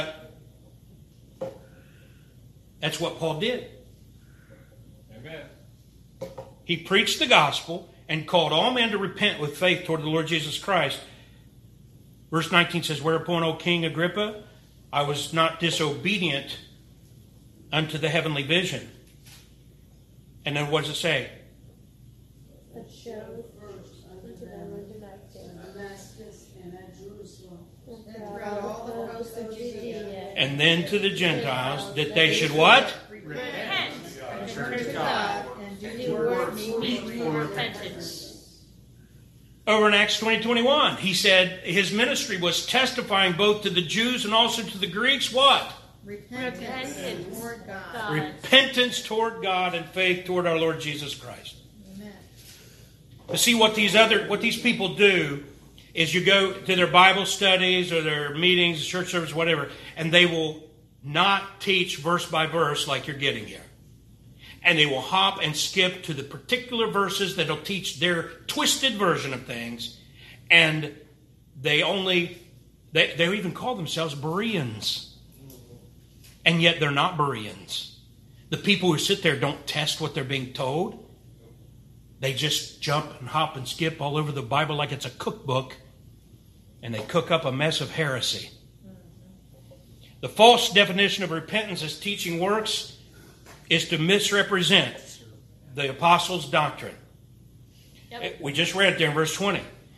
that's what Paul did. Amen. He preached the gospel and called all men to repent with faith toward the Lord Jesus Christ. Verse 19 says, whereupon, O King Agrippa, I was not disobedient unto the heavenly vision. And then what does it say? That showed unto them unto Damascus and at Jerusalem. And throughout all the coast of Judea. And then to the Gentiles, that they should what? Repent. And turn to God and do works meet for repentance. Over in Acts 20:21, he said his ministry was testifying both to the Jews and also to the Greeks, what? Repentance toward God. Repentance toward God and faith toward our Lord Jesus Christ. Amen. To see what these people do is you go to their Bible studies or their meetings, church service, whatever, and they will not teach verse by verse like you're getting here. And they will hop and skip to the particular verses that'll teach their twisted version of things. And they even call themselves Bereans. And yet they're not Bereans. The people who sit there don't test what they're being told. They just jump and hop and skip all over the Bible like it's a cookbook. And they cook up a mess of heresy. The false definition of repentance as teaching works is to misrepresent the apostles' doctrine. Yep. We just read there in verse 20.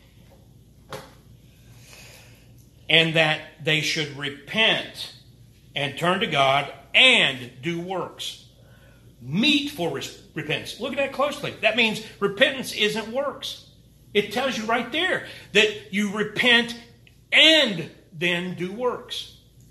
And that they should repent and turn to God and do works. Meet for repentance. Look at that closely. That means repentance isn't works. It tells you right there that you repent and then do works.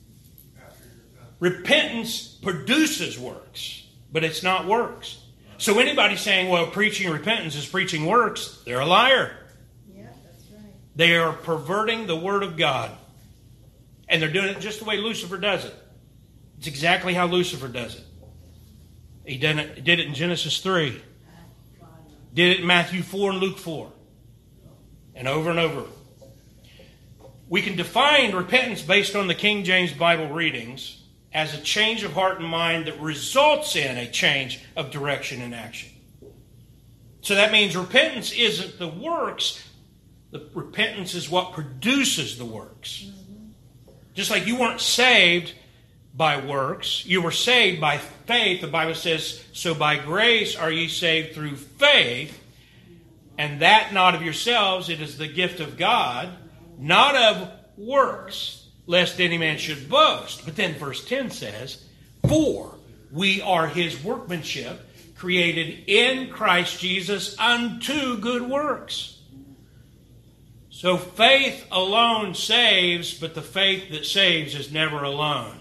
Repentance produces works, but it's not works. So anybody saying, well, preaching repentance is preaching works, they're a liar. Yeah, that's right. They are perverting the Word of God. And they're doing it just the way Lucifer does it. It's exactly how Lucifer does it. He did it in Genesis 3. Did it in Matthew 4 and Luke 4. And over. We can define repentance based on the King James Bible readings as a change of heart and mind that results in a change of direction and action. So that means repentance isn't the works. The repentance is what produces the works. Just like you weren't saved by works, you were saved by faith. The Bible says, so by grace are ye saved through faith, and that not of yourselves, it is the gift of God, not of works, lest any man should boast. But then verse 10 says, for we are his workmanship, created in Christ Jesus unto good works. So faith alone saves, but the faith that saves is never alone.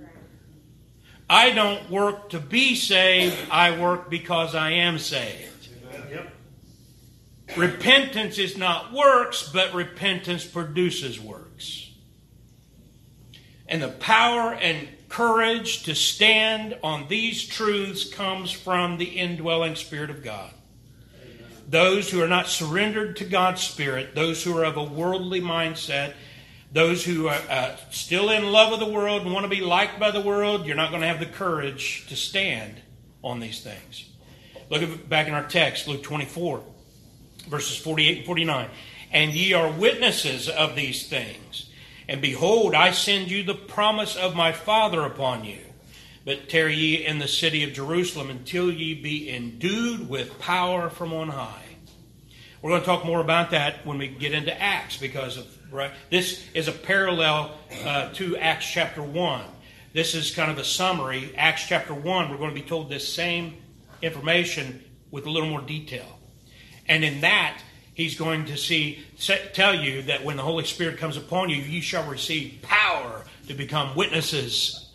I don't work to be saved, I work because I am saved. Yep. Repentance is not works, but repentance produces works. And the power and courage to stand on these truths comes from the indwelling Spirit of God. Those who are not surrendered to God's Spirit, those who are of a worldly mindset, those who are still in love with the world and want to be liked by the world, you're not going to have the courage to stand on these things. Look back in our text, Luke 24, verses 48 and 49. And ye are witnesses of these things. And behold, I send you the promise of my Father upon you. But tarry ye in the city of Jerusalem until ye be endued with power from on high. We're going to talk more about that when we get into Acts, because this is a parallel to Acts chapter 1. This is kind of a summary. Acts chapter 1, we're going to be told this same information with a little more detail. And in that, he's going to tell you that when the Holy Spirit comes upon you, you shall receive power to become witnesses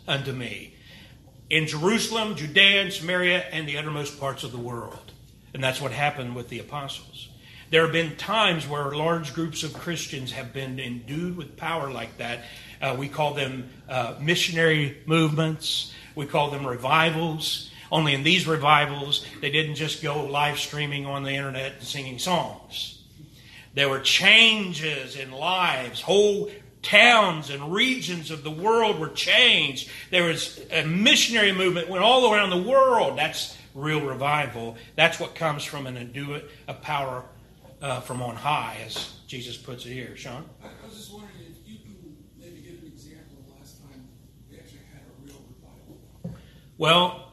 unto me. In Jerusalem, Judea, and Samaria, and the uttermost parts of the world. And that's what happened with the apostles. There have been times where large groups of Christians have been endued with power like that. We call them missionary movements. We call them revivals. Only in these revivals, they didn't just go live streaming on the internet and singing songs. There were changes in lives. Whole towns and regions of the world were changed. There was a missionary movement went all around the world. That's real revival. That's what comes from an enduit of power from on high, as Jesus puts it here. Sean? I was just wondering if you can maybe give an example of the last time we actually had a real revival. Well,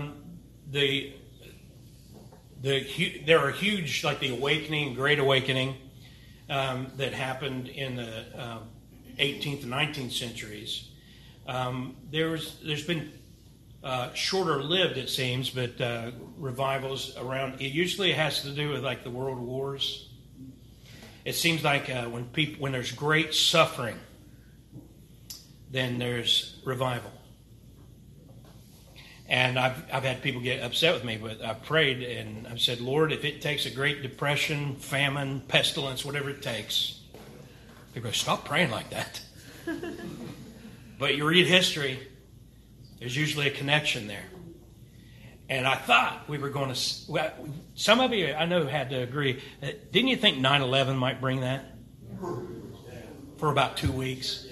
there are huge, like the Awakening, Great Awakening, that happened in the 18th and 19th centuries. There's been shorter lived, it seems, but revivals around. It usually has to do with like the world wars. It seems like when there's great suffering, then there's revival. And I've had people get upset with me, but I've prayed and I've said, Lord, if it takes a great depression, famine, pestilence, whatever it takes, people go, stop praying like that. But you read history, there's usually a connection there. And I thought we were going to, well, some of you I know had to agree. Didn't you think 9/11 might bring that? For about 2 weeks.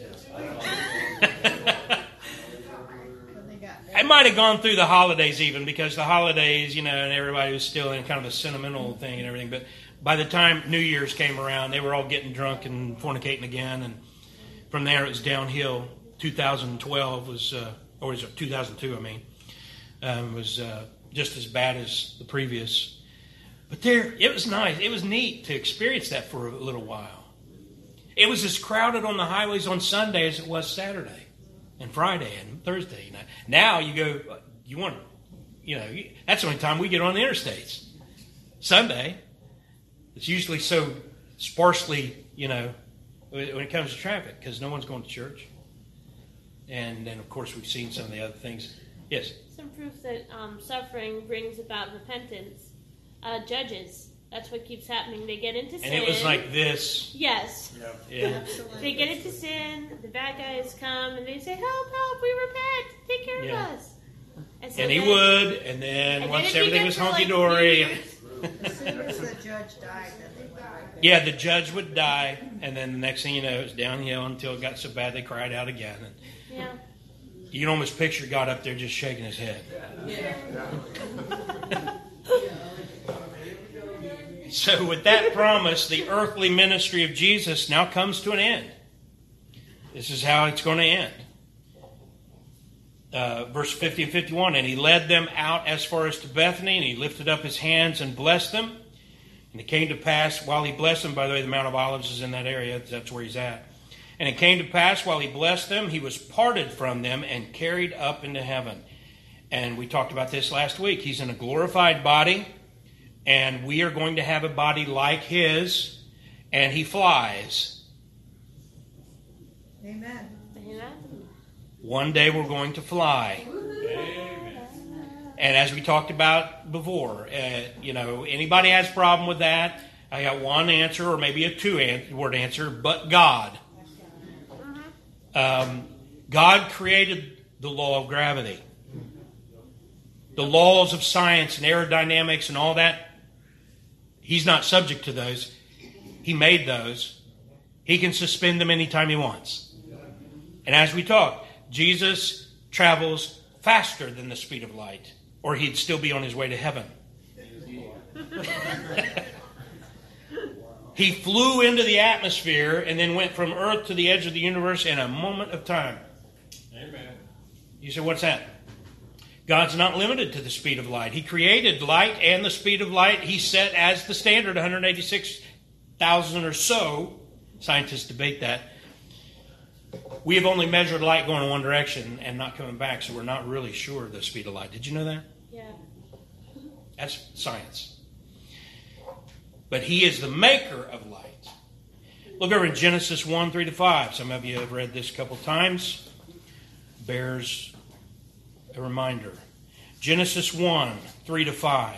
I might have gone through the holidays even, because the holidays, and everybody was still in kind of a sentimental thing and everything. But by the time New Year's came around, they were all getting drunk and fornicating again. And from there, it was downhill. 2012 was, or was it 2002, was just as bad as the previous. But it was nice. It was neat to experience that for a little while. It was as crowded on the highways on Sunday as it was Saturday and Friday and Thursday. Now you go, that's the only time we get on the interstates. Sunday, it's usually so sparsely, when it comes to traffic, because no one's going to church. And then, of course, we've seen some of the other things. Yes? Some proof that suffering brings about repentance. Judges. That's what keeps happening. They get into sin. And it was like this. Yes. Yeah. They get into sin. The bad guys come and they say, help, we repent. Take care of us. And he would. And then once everything was hunky-dory. As soon as the judge died, then they went right back. Yeah, the judge would die. And then the next thing you know, it was downhill until it got so bad they cried out again. And yeah. You can almost picture God up there just shaking his head. Yeah. So with that promise, the earthly ministry of Jesus now comes to an end. This is how it's going to end. Verse 50 and 51, and he led them out as far as to Bethany, and he lifted up his hands and blessed them. And it came to pass, while he blessed them, by the way, the Mount of Olives is in that area, that's where he's at. And it came to pass, while he blessed them, he was parted from them and carried up into heaven. And we talked about this last week. He's in a glorified body, and we are going to have a body like his, and he flies. Amen. One day we're going to fly. Amen. And as we talked about before, anybody has a problem with that, I got one answer, or maybe a two-word answer, but God. God created the law of gravity. The laws of science and aerodynamics and all that, he's not subject to those. He made those. He can suspend them anytime he wants. And as we talk, Jesus travels faster than the speed of light, or he'd still be on his way to heaven. He flew into the atmosphere and then went from Earth to the edge of the universe in a moment of time. Amen. You say, what's that? God's not limited to the speed of light. He created light and the speed of light. He set as the standard 186,000 or so. Scientists debate that. We have only measured light going in one direction and not coming back, so we're not really sure of the speed of light. Did you know that? Yeah. That's science. But he is the maker of light. Look over in Genesis 1, 3-5. Some of you have read this a couple times. bears a reminder. Genesis 1, 3-5.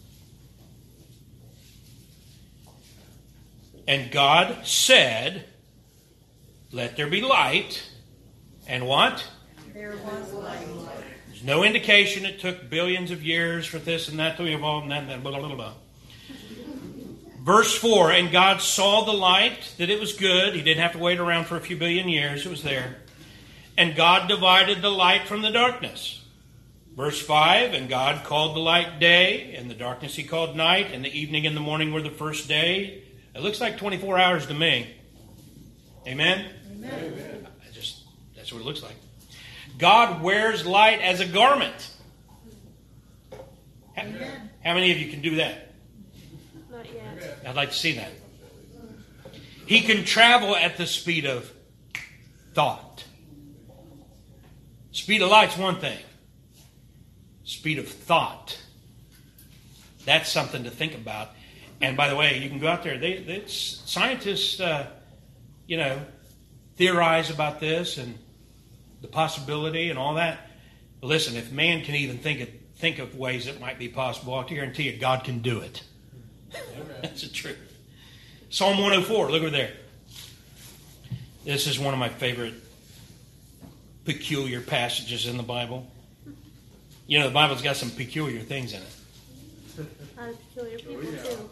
And God said, let there be light. And what? There was light. There's no indication it took billions of years for this and that to evolve and that, blah, blah, blah, blah. Verse 4, and God saw the light, that it was good. He didn't have to wait around for a few billion years. It was there. And God divided the light from the darkness. Verse 5, and God called the light day, and the darkness he called night, and the evening and the morning were the first day. It looks like 24 hours to me. Amen? Amen. That's what it looks like. God wears light as a garment. Amen. How many of you can do that? Not yet. I'd like to see that. He can travel at the speed of thought. Speed of light's one thing. Speed of thought. That's something to think about. And by the way, you can go out there. Scientists, theorize about this and the possibility and all that. But listen, if man can even think of ways it might be possible, I'll guarantee you God can do it. That's the truth. Psalm 104, look over there. This is one of my favorite peculiar passages in the Bible. You know, the Bible's got some peculiar things in it. A lot of peculiar people too.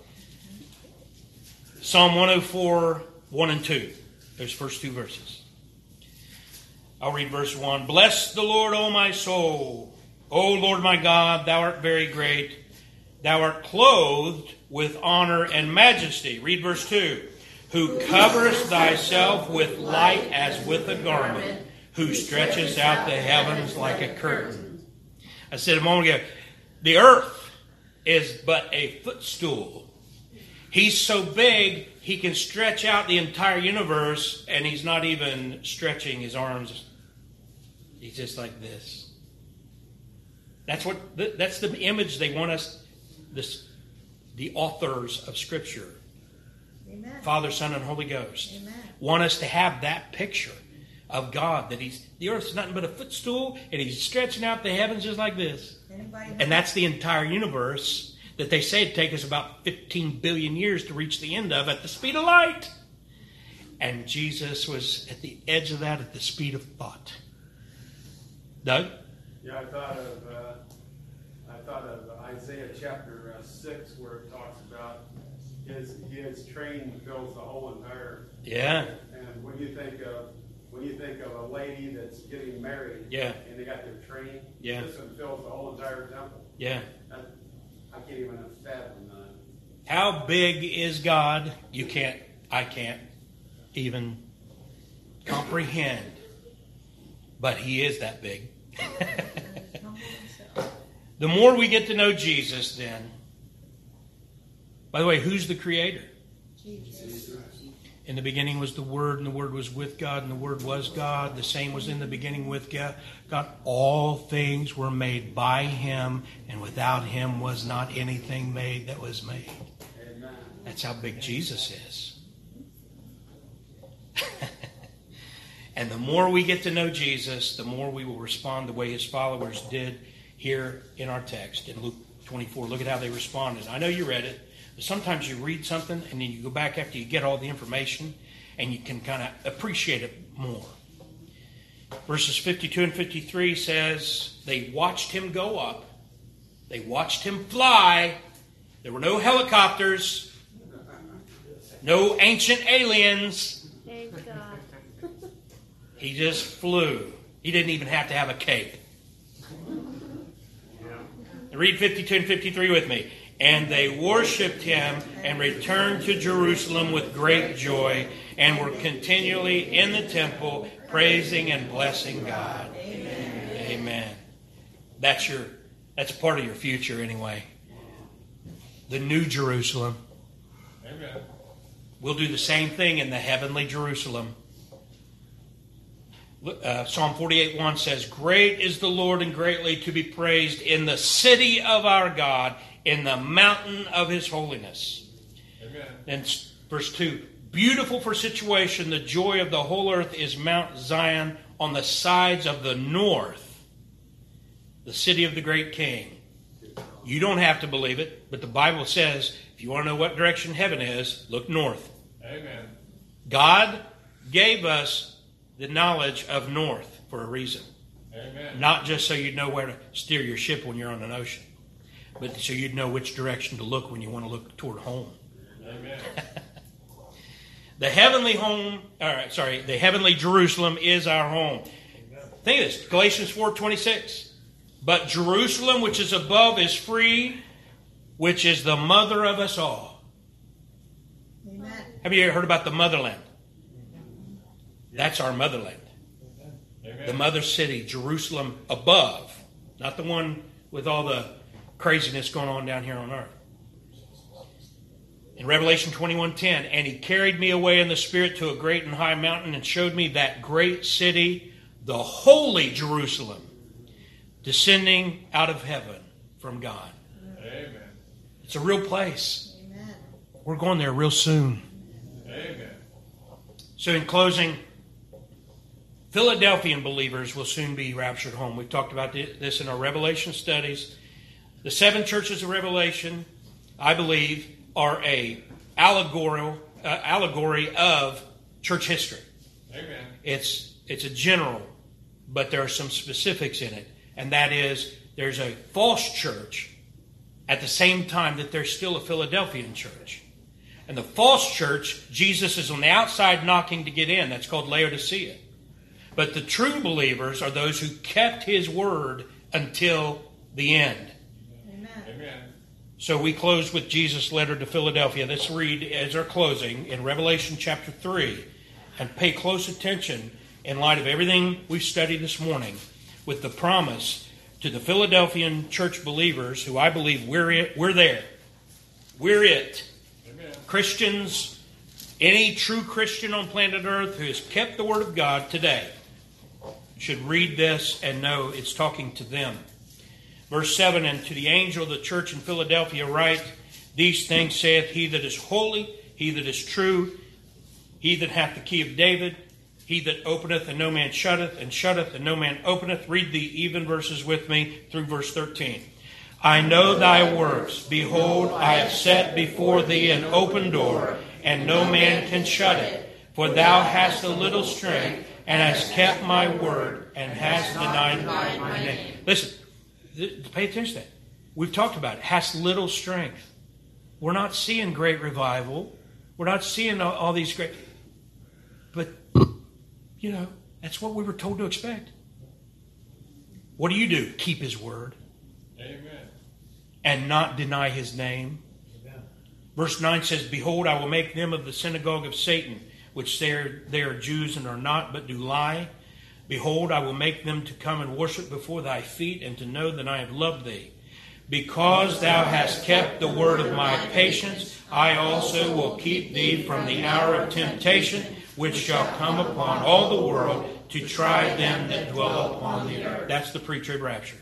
Psalm 104, 1 and 2. Those first two verses. I'll read verse 1. Bless the Lord, O my soul. O Lord my God, thou art very great. Thou art clothed with honor and majesty. Read verse 2. Who coverest thyself with light as with a garment, who stretches out the heavens like a curtain. I said a moment ago, the earth is but a footstool. He's so big, he can stretch out the entire universe, and he's not even stretching his arms. He's just like this. That's the image they want us, the authors of Scripture, Amen. Father, Son, and Holy Ghost, Amen. want us to have that picture of God, that the earth is nothing but a footstool, and he's stretching out the heavens just like this. And that's the entire universe that they say it'd take us about 15 billion years to reach the end of at the speed of light. And Jesus was at the edge of that at the speed of thought. Doug? Yeah, I thought of Isaiah chapter 6, where it talks about his train fills the whole entire. Yeah. And when you think of a lady that's getting married, yeah, and they got their train, yeah, this one fills the whole entire temple. Yeah. I can't even fathom that. How big is God? I can't even comprehend. But he is that big. The more we get to know Jesus, then, by the way, who's the creator? Jesus. In the beginning was the Word, and the Word was with God, and the Word was God. The same was in the beginning with God. All things were made by Him, and without Him was not anything made that was made. Amen. That's how big Jesus is. And the more we get to know Jesus, the more we will respond the way His followers did here in our text in Luke 24. Look at how they responded. I know you read it. Sometimes you read something and then you go back after you get all the information and you can kind of appreciate it more. Verses 52 and 53 says, they watched him go up. They watched him fly. There were no helicopters. No ancient aliens. Thank God. He just flew. He didn't even have to have a cape. Read 52 and 53 with me. And they worshipped him and returned to Jerusalem with great joy and were continually in the temple praising and blessing God. Amen. Amen. That's part of your future anyway. The new Jerusalem. Amen. We'll do the same thing in the heavenly Jerusalem. Psalm 48:1 says, great is the Lord and greatly to be praised in the city of our God, in the mountain of his holiness. Amen. Then verse 2, beautiful for situation, the joy of the whole earth is Mount Zion on the sides of the north, the city of the great king. You don't have to believe it, but the Bible says, if you want to know what direction heaven is, look north. Amen. God gave us the knowledge of north for a reason. Amen. Not just so you'd know where to steer your ship when you're on an ocean, but so you'd know which direction to look when you want to look toward home. Amen. The heavenly home, the heavenly Jerusalem is our home. Think of this, Galatians 4:26. But Jerusalem, which is above, is free, which is the mother of us all. Amen. Have you ever heard about the motherland? That's our motherland. Amen. The mother city, Jerusalem above. Not the one with all the craziness going on down here on earth. In Revelation 21:10, and he carried me away in the Spirit to a great and high mountain and showed me that great city, the holy Jerusalem, descending out of heaven from God. Amen. It's a real place. Amen. We're going there real soon. Amen. So in closing, Philadelphian believers will soon be raptured home. We've talked about this in our Revelation studies. The 7 churches of Revelation, I believe, are a allegory of church history. Amen. It's a general, but there are some specifics in it. And that is, there's a false church at the same time that there's still a Philadelphian church. And the false church, Jesus is on the outside knocking to get in. That's called Laodicea. But the true believers are those who kept his word until the end. Amen. Amen. So we close with Jesus' letter to Philadelphia. Let's read as our closing in Revelation chapter 3 and pay close attention in light of everything we've studied this morning with the promise to the Philadelphian church believers who I believe we're there. We're it. Amen. Christians, any true Christian on planet Earth who has kept the Word of God today should read this and know it's talking to them. Verse 7, and to the angel of the church in Philadelphia write, these things saith he that is holy, he that is true, he that hath the key of David, he that openeth and no man shutteth, and shutteth and no man openeth. Read the even verses with me through verse 13. I know thy works. Behold, I have set before thee an open door, and no man can shut it. For thou hast a little strength, and hast kept my word, and hast denied my name. Listen, pay attention to that. We've talked about it. Has little strength. We're not seeing great revival. We're not seeing all these great... But, you know, that's what we were told to expect. What do? Keep his word. Amen. And not deny his name. Amen. Verse 9 says, behold, I will make them of the synagogue of Satan, which they are Jews and are not, but do lie. Behold, I will make them to come and worship before thy feet, and to know that I have loved thee. Because thou hast kept the word of my patience, I also will keep thee from the hour of temptation, which shall come upon all the world to try them that dwell upon the earth. That's the pre-trib rapture.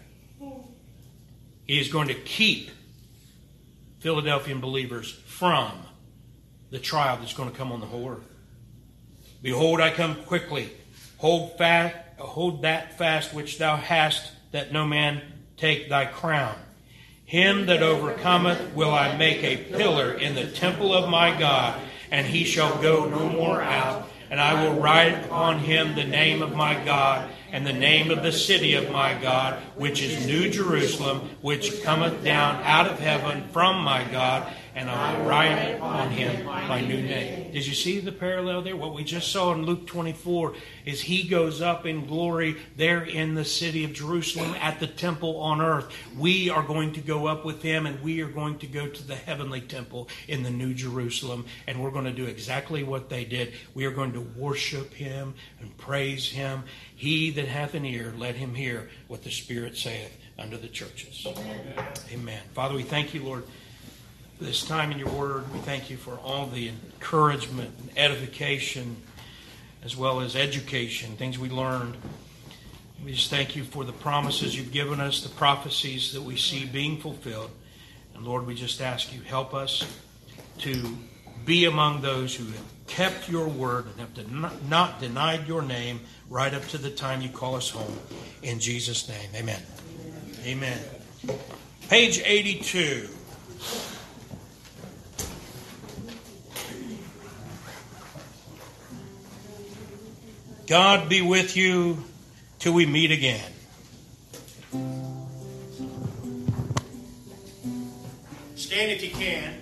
He is going to keep Philadelphian believers from the trial that's going to come on the whole earth. Behold, I come quickly. Hold that fast which thou hast, that no man take thy crown. Him that overcometh will I make a pillar in the temple of my God, and he shall go no more out. And I will write upon him the name of my God, and the name of the city of my God, which is New Jerusalem, which cometh down out of heaven from my God, and I will write upon him my new name. Did you see the parallel there? What we just saw in Luke 24 is he goes up in glory there in the city of Jerusalem at the temple on earth. We are going to go up with him, and we are going to go to the heavenly temple in the New Jerusalem, and we're going to do exactly what they did. We are going to worship him and praise him. He that hath an ear, let him hear what the Spirit saith unto the churches. Amen. Amen. Father, we thank you, Lord, for this time in your word. We thank you for all the encouragement and edification as well as education, things we learned. We just thank you for the promises you've given us, the prophecies that we see being fulfilled. And Lord, we just ask you, help us to be among those who have kept your word and have not denied your name right up to the time you call us home. In Jesus' name, amen. Amen. Page 82. God be with you till we meet again. Stand if you can.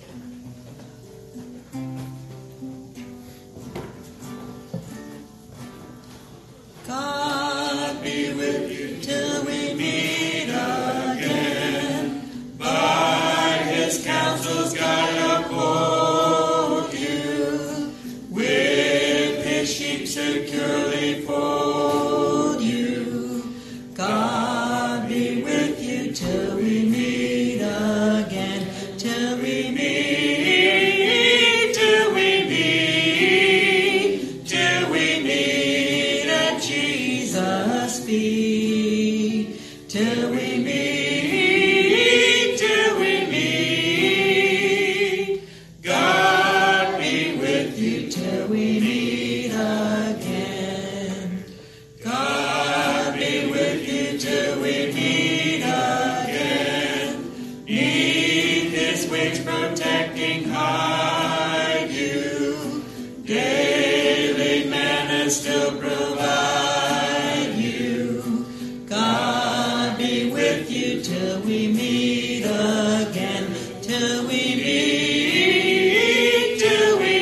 God be with you till we meet again. By His counsels God uphold you. With His sheep securely fold you. God be with you till we meet again. Till we meet, till we meet, till we meet at Jesus' feet. Till we meet, till we meet. God be with you till we meet again. God be with you till we meet again. Neath His wings protecting hide you. Daily manna still provide you. God be with you till we meet again. Till we meet, till we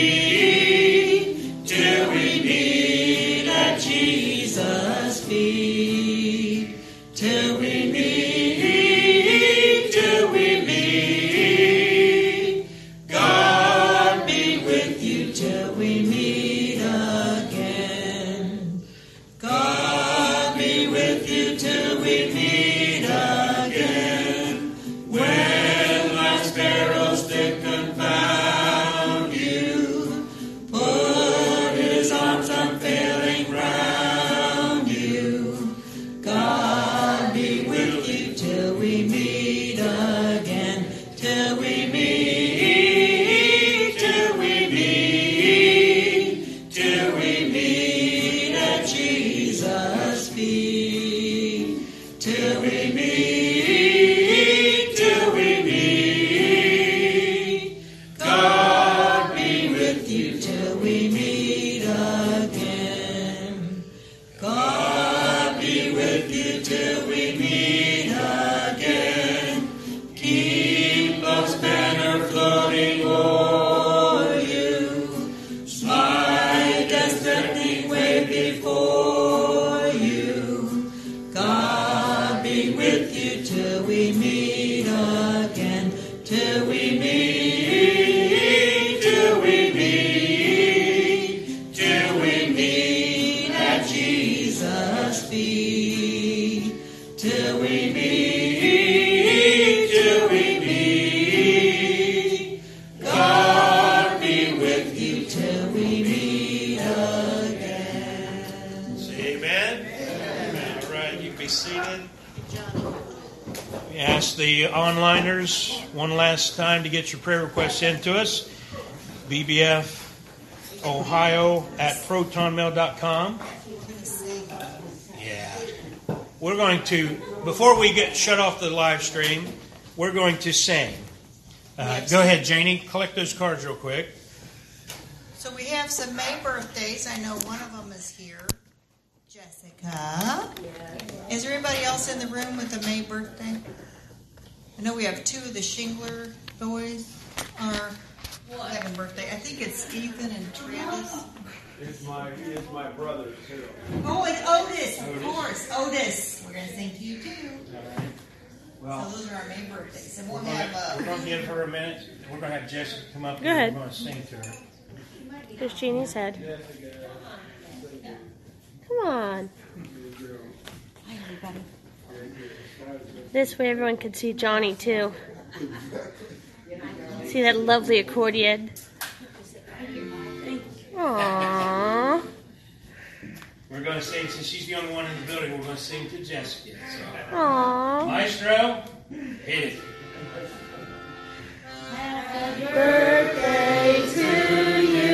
meet, till we meet at Jesus' feet. Till we meet, till we meet. God be with you till we meet again. God be with you till we meet again. When life's perils did confound you, put His arms unfailing round you. God be with you till we meet again. Till we meet, till we meet, till we meet at Jesus' feet. Till we meet, till we meet. God be with you till we meet again. God be with you till we meet again. Keep love's banner floating o'er you. Smite death's threatening way before you. God be with you till we meet again. Till we meet, till we meet, till we meet at Jesus' feet. Till we meet, till we meet. God be with you till we meet again. Say amen. Amen. All right, you can be seated. We ask the onliners one last time to get your prayer requests into us. bbfohio@protonmail.com. Yeah. We're going to, before we get shut off the live stream, we're going to sing. Go ahead, Janie. Collect those cards real quick. So we have some May birthdays. I know one of them is here. Jessica. Is there anybody else in the room with a May birthday? I know we have two of the Shingler boys are having birthday. I think it's Ethan and Travis. It's my brother too. Oh, and Otis, of course. Otis. We're going to sing to you too. Well, So those are our May birthdays. And we'll We're have going to give her a minute. We're going to have Jessica come up Go here. ahead. We're going to sing to her. There's Jeannie's head. Come on. Hi, everybody. This way everyone can see Johnny too. See that lovely accordion? Aww. We're going to sing, since she's the only one in the building, we're going to sing to Jessica. So. Aww. Maestro, hit it. Happy birthday to you.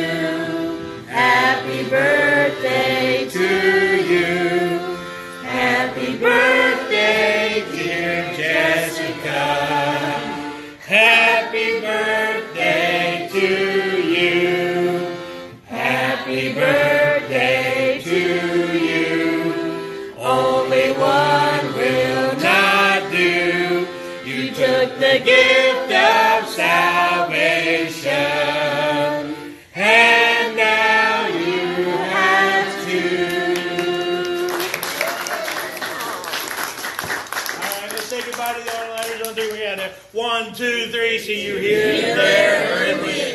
to you. Happy birthday to you. Only one will not do. You took the gift of salvation, and now you have to. All right, let's say goodbye to the all-nighters. 1, 2, 3. 1, 2, 3. See you here, there, or in the